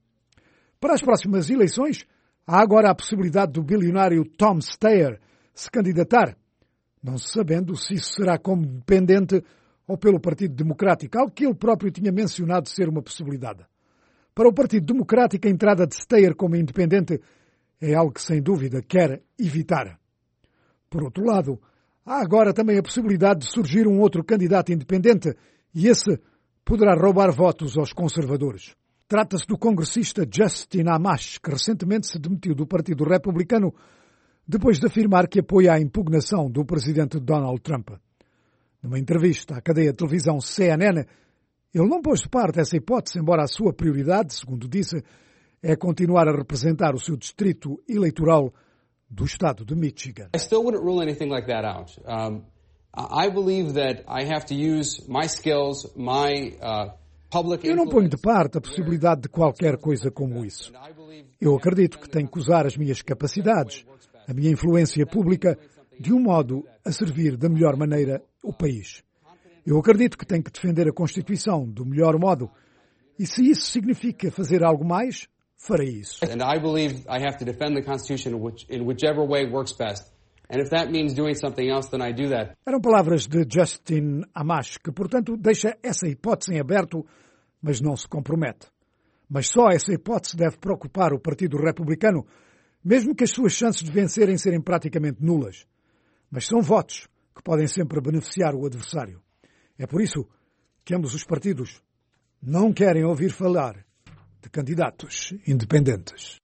Para as próximas eleições, há agora a possibilidade do bilionário Tom Steyer se candidatar, não se sabendo se isso será como independente ou pelo Partido Democrático, algo que ele próprio tinha mencionado ser uma possibilidade. Para o Partido Democrático, a entrada de Steyer como independente é algo que, sem dúvida, quer evitar. Por outro lado, Há agora também a possibilidade de surgir um outro candidato independente e esse poderá roubar votos aos conservadores. Trata-se do congressista Justin Amash, que recentemente se demitiu do Partido Republicano depois de afirmar que apoia a impugnação do presidente Donald Trump. Numa entrevista à cadeia de televisão C N N, ele não pôs de parte essa hipótese, embora a sua prioridade, segundo disse, é continuar a representar o seu distrito eleitoral do estado de Michigan. I still wouldn't rule anything like that out. Um, I believe that I have to use my skills, my uh, public influence. Eu não ponho de parte a possibilidade de qualquer coisa como isso. Eu acredito que tenho que usar as minhas capacidades, a minha influência pública, de um modo a servir da melhor maneira o país. Eu acredito que tenho que defender a Constituição do melhor modo, e se isso significa fazer algo mais, farei isso. And I believe I have to defend the Constitution in whichever way works best. And if that means doing something else, then I do that. Eram palavras de Justin Amash, que, portanto, deixa essa hipótese em aberto, mas não se compromete. Mas só essa hipótese deve preocupar o Partido Republicano, mesmo que as suas chances de vencerem serem praticamente nulas. Mas são votos que podem sempre beneficiar o adversário. É por isso que ambos os partidos não querem ouvir falar de candidatos independentes.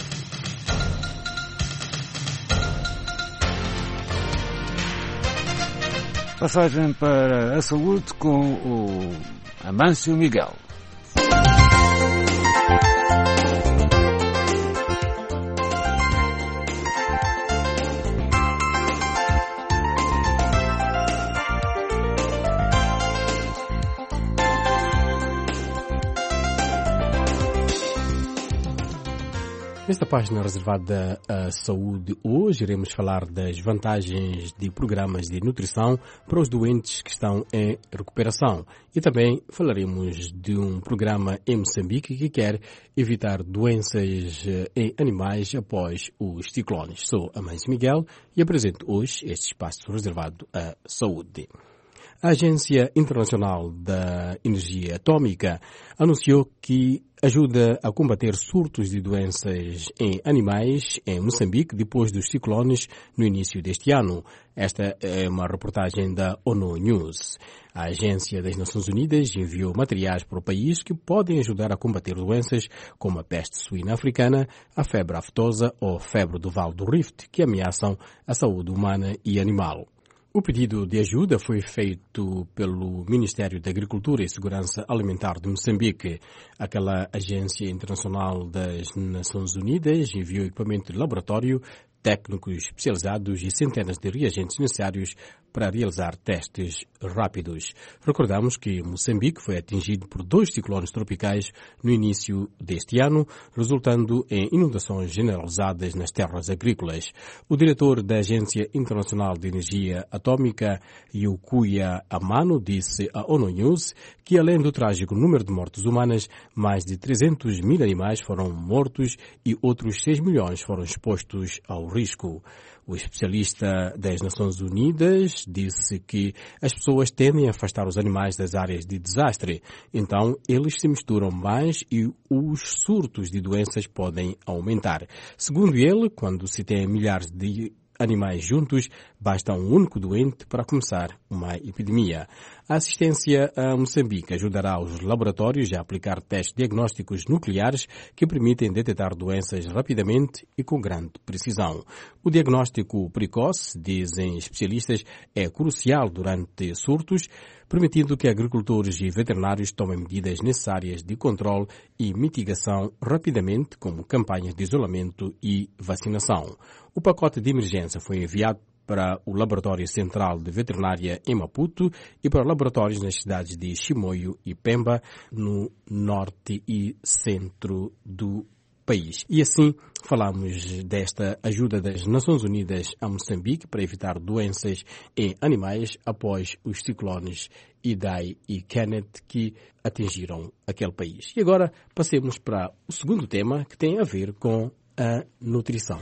Passagem para a saúde com o Amâncio Miguel. Nesta página reservada à saúde, hoje iremos falar das vantagens de programas de nutrição para os doentes que estão em recuperação e também falaremos de um programa em Moçambique que quer evitar doenças em animais após os ciclones. Sou Amâncio Miguel e apresento hoje este espaço reservado à saúde. A Agência Internacional da Energia Atômica anunciou que ajuda a combater surtos de doenças em animais em Moçambique depois dos ciclones no início deste ano. Esta é uma reportagem da ONU News. A Agência das Nações Unidas enviou materiais para o país que podem ajudar a combater doenças como a peste suína africana, a febre aftosa ou febre do Vale do Rift, que ameaçam a saúde humana e animal. O pedido de ajuda foi feito pelo Ministério da Agricultura e Segurança Alimentar de Moçambique. Aquela agência internacional das Nações Unidas enviou equipamento de laboratório, técnicos especializados e centenas de reagentes necessários para realizar testes rápidos. Recordamos que Moçambique foi atingido por dois ciclones tropicais no início deste ano, resultando em inundações generalizadas nas terras agrícolas. O diretor da Agência Internacional de Energia Atômica, Yukuya Amano, disse à ONU News que, além do trágico número de mortes humanas, mais de trezentos mil animais foram mortos e outros seis milhões foram expostos ao risco. O especialista das Nações Unidas disse que as pessoas tendem a afastar os animais das áreas de desastre, então eles se misturam mais e os surtos de doenças podem aumentar. Segundo ele, quando se tem milhares de animais juntos, basta um único doente para começar uma epidemia. A assistência a Moçambique ajudará os laboratórios a aplicar testes diagnósticos nucleares que permitem detectar doenças rapidamente e com grande precisão. O diagnóstico precoce, dizem especialistas, é crucial durante surtos, permitindo que agricultores e veterinários tomem medidas necessárias de controle e mitigação rapidamente, como campanhas de isolamento e vacinação. O pacote de emergência foi enviado para o Laboratório Central de Veterinária em Maputo e para laboratórios nas cidades de Chimoio e Pemba, no norte e centro do país. E assim falamos desta ajuda das Nações Unidas a Moçambique para evitar doenças em animais após os ciclones Idai e Kenneth que atingiram aquele país. E agora passemos para o segundo tema, que tem a ver com a nutrição.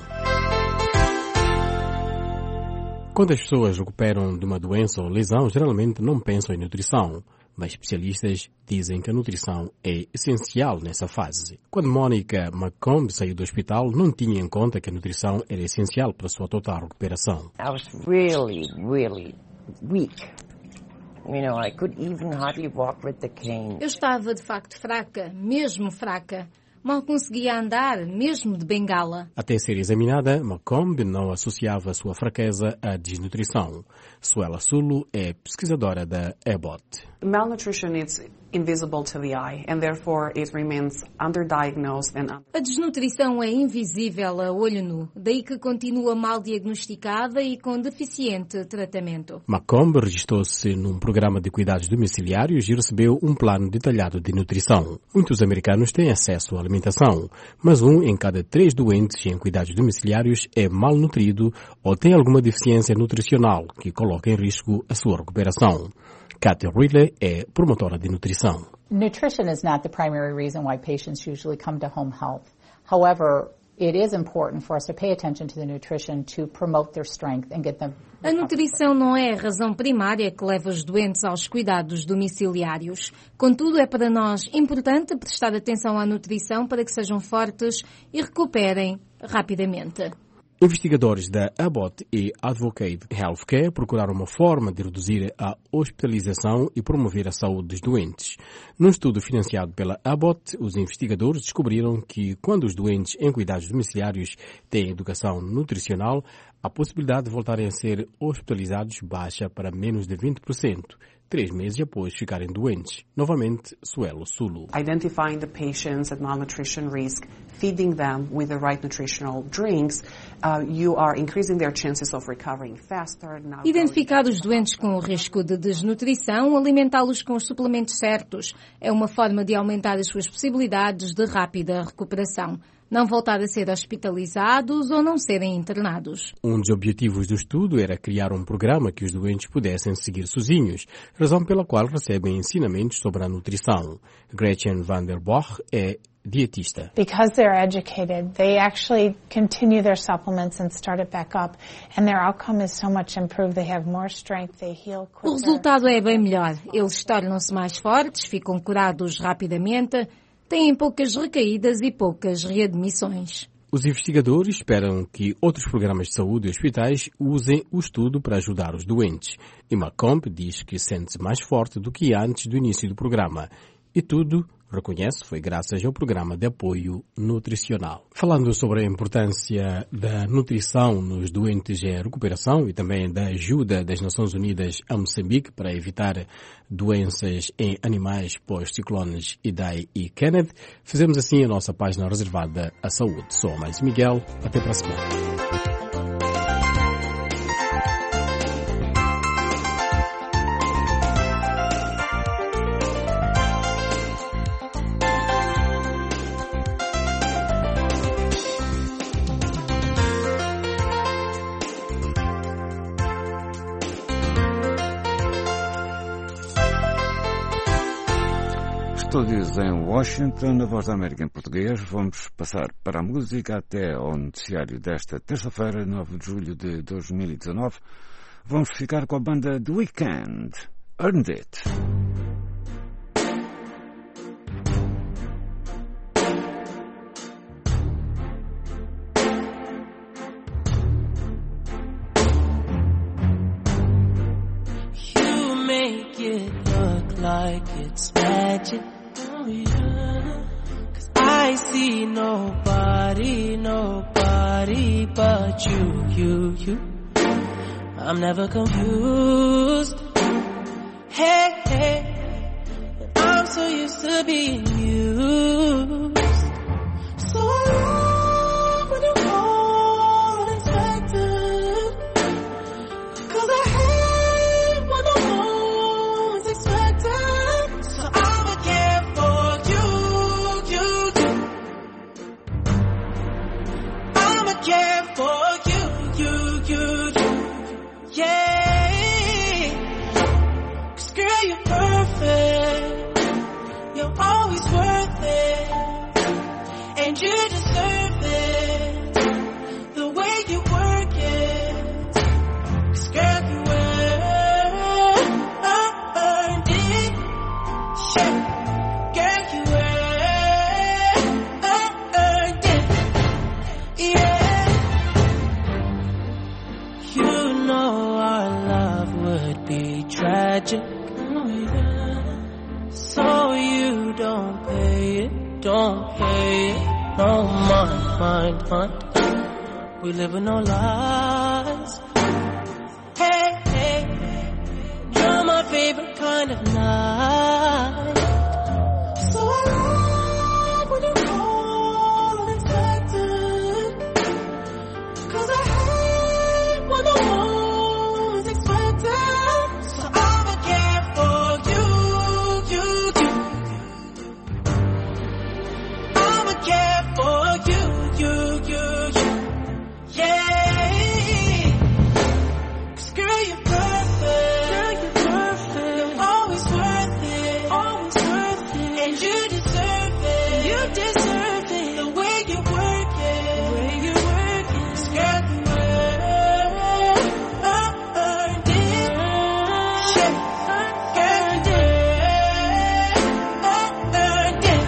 Quando as pessoas recuperam de uma doença ou lesão, geralmente não pensam em nutrição. mas especialistas dizem que a nutrição é essencial nessa fase. Quando Monica McComb saiu do hospital, não tinha em conta que a nutrição era essencial para a sua total recuperação. I was really, really weak. You know, I could even hardly walk with the cane. Eu estava de facto fraca, mesmo fraca. Mal conseguia andar, mesmo de bengala. Até ser examinada, McComb não associava a sua fraqueza à desnutrição. Suela Sulo é pesquisadora da Abbott. Malnutrition is invisible to the eye and therefore it remains underdiagnosed and A desnutrição é invisível a olho nu, daí que continua mal diagnosticada e com deficiente tratamento. McComb registrou-se num programa de cuidados domiciliários e recebeu um plano detalhado de nutrição. Muitos americanos têm acesso à alimentação, mas um em cada três doentes em cuidados domiciliários é malnutrido ou tem alguma deficiência nutricional que coloca em risco a sua recuperação. Kathy Ridley é promotora de nutrição. Nutrition is not the primary reason why patients usually come to home health. However, it is important for us to pay attention to the nutrition to promote their strength and get them. A nutrição não é a razão primária que leva os doentes aos cuidados domiciliários. Contudo, é para nós importante prestar atenção à nutrição para que sejam fortes e recuperem rapidamente. Investigadores da Abbott e Advocate Healthcare procuraram uma forma de reduzir a hospitalização e promover a saúde dos doentes. Num estudo financiado pela Abbott, os investigadores descobriram que quando os doentes em cuidados domiciliários têm educação nutricional, a possibilidade de voltarem a ser hospitalizados baixa para menos de vinte por cento. Três meses após ficarem doentes. Novamente, Suelo Sulo. Identifying the patients at malnutrition risk, feeding them with the right nutritional drinks, uh, you are increasing their chances of recovering faster. Identificar os doentes com o risco de desnutrição, alimentá-los com os suplementos certos, é uma forma de aumentar as suas possibilidades de rápida recuperação. Não voltar a ser hospitalizados ou não serem internados. Um dos objetivos do estudo era criar um programa que os doentes pudessem seguir sozinhos, razão pela qual recebem ensinamentos sobre a nutrição. Gretchen van der Boch é dietista. Because they're educated, they actually continue their supplements and start it back up, and their outcome is so much improved. They have more strength, they heal quicker. O resultado é bem melhor. Eles tornam-se mais fortes, ficam curados rapidamente, têm poucas recaídas e poucas readmissões. Os investigadores esperam que outros programas de saúde e hospitais usem o estudo para ajudar os doentes. E McComb diz que sente-se mais forte do que antes do início do programa. E tudo, reconhece, foi graças ao programa de apoio nutricional. Falando sobre a importância da nutrição nos doentes em recuperação e também da ajuda das Nações Unidas a Moçambique para evitar doenças em animais pós-ciclones Idai e Kenneth, fizemos assim a nossa página reservada à saúde. Sou mais Miguel, até para a semana. Estúdios em Washington, na Voz da América em português. Vamos passar para a música até ao noticiário desta terça-feira, nove de julho de dois mil e dezanove. Vamos ficar com a banda The Weeknd, Earned It. You make it look like it's magic. Oh, yeah. 'Cause I see nobody, nobody but you, you, you. I'm never confused. Hey, hey, I'm so used to being used. So long when you call unexpected. 'Cause I hate when the moment's expected. So I'ma care for you, you, you. I'ma care for you, you, you, you. Yeah. 'Cause girl, you're perfect. You're always worth it. tragic. So you don't pay it, don't pay it. No, mind, mind, mind. We live in no lies. Hey, hey, you're my favorite kind of night. So I love when you call unexpected. Cause I hate when the one's expected. So I'ma care for you, you, you. I'ma care for you, you, you, you. Yeah. Cause girl, you're perfect. Girl, you're perfect. You're always worth it. Always worth it. And you deserve it. You deserve it. The way you work it. The way you work it. 'Cause girl, you earned it. Yeah. Earned it. Earned it.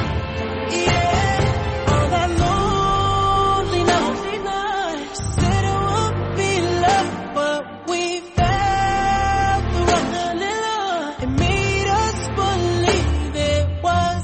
Yeah. All that lonely night. Said it would be love, but we felt the rush. It made us believe it was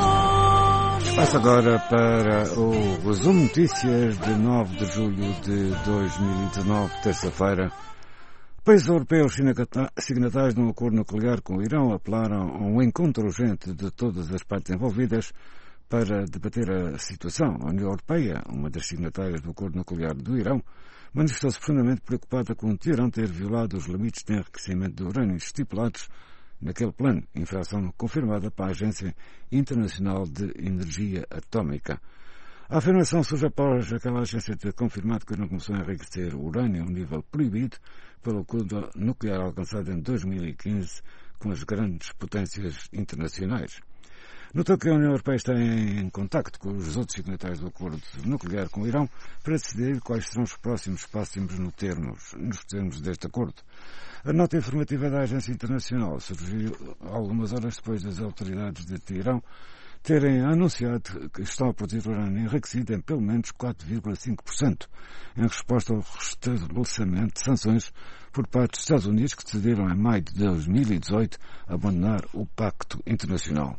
only. Passa agora para o resumo notícias de nove de julho de dois mil e dezenove, terça-feira. Países europeus signatários de um acordo nuclear com o Irão apelaram a um encontro urgente de todas as partes envolvidas para debater a situação. A União Europeia, uma das signatárias do acordo nuclear do Irão, manifestou-se profundamente preocupada com o Teherã ter violado os limites de enriquecimento de urânio estipulados naquele plano, infração confirmada para a Agência Internacional de Energia Atómica. A afirmação surge após aquela agência ter confirmado que não começou a enriquecer urânio a um nível proibido pelo acordo nuclear alcançado em dois mil e quinze com as grandes potências internacionais. Notou que a União Europeia está em contacto com os outros signatários do acordo nuclear com o Irão para decidir quais serão os próximos passos no termos, nos termos deste acordo. A nota informativa da Agência Internacional surgiu algumas horas depois das autoridades de Teherão terem anunciado que estão a produzir urânio enriquecido em pelo menos quatro vírgula cinco por cento, em resposta ao restabelecimento de sanções por parte dos Estados Unidos, que decidiram em maio de dois mil e dezoito abandonar o pacto internacional.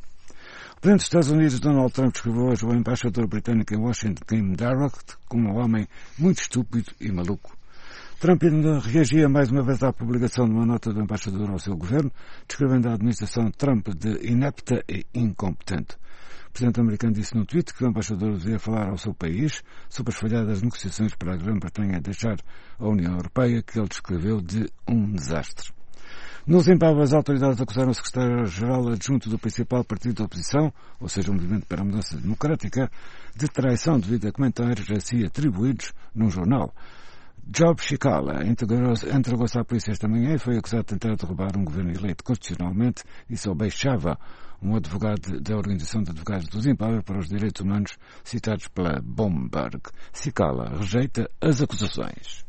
O presidente dos Estados Unidos, Donald Trump, descreveu hoje o embaixador britânico em Washington, Kim Darroch, como um homem muito estúpido e maluco. Trump ainda reagia mais uma vez à publicação de uma nota do embaixador ao seu governo, descrevendo a administração Trump de inepta e incompetente. O presidente americano disse no tweet que o embaixador devia falar ao seu país sobre as falhadas negociações para a Grã-Bretanha deixar a União Europeia, que ele descreveu de um desastre. No Zimbábue, as autoridades acusaram o secretário-geral adjunto do principal partido da oposição, ou seja, o Movimento para a Mudança Democrática, de traição devido a comentários a si atribuídos num jornal. Job Chikala entregou-se à polícia esta manhã e foi acusado de tentar derrubar um governo eleito constitucionalmente e sob Chava, um advogado da Organização de Advogados do Zimbábue para os Direitos Humanos, citados pela Bloomberg. Chikala rejeita as acusações.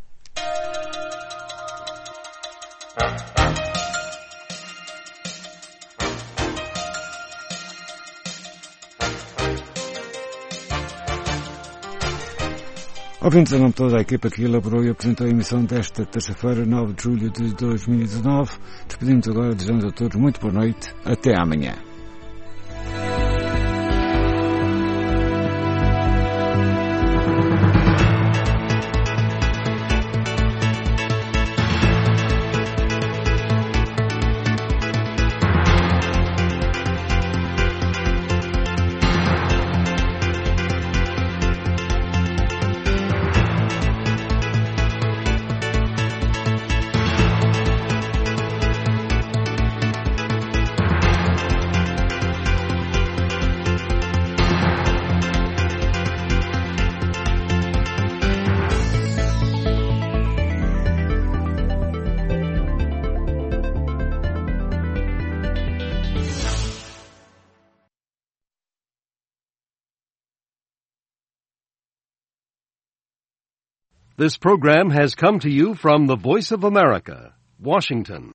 Ouvintes, em nome de toda a equipa que elaborou e apresentou a emissão desta terça-feira, nove de julho de dois mil e dezenove, despedimos agora, desejando a todos muito boa noite. Até amanhã. This program has come to you from the Voice of America, Washington.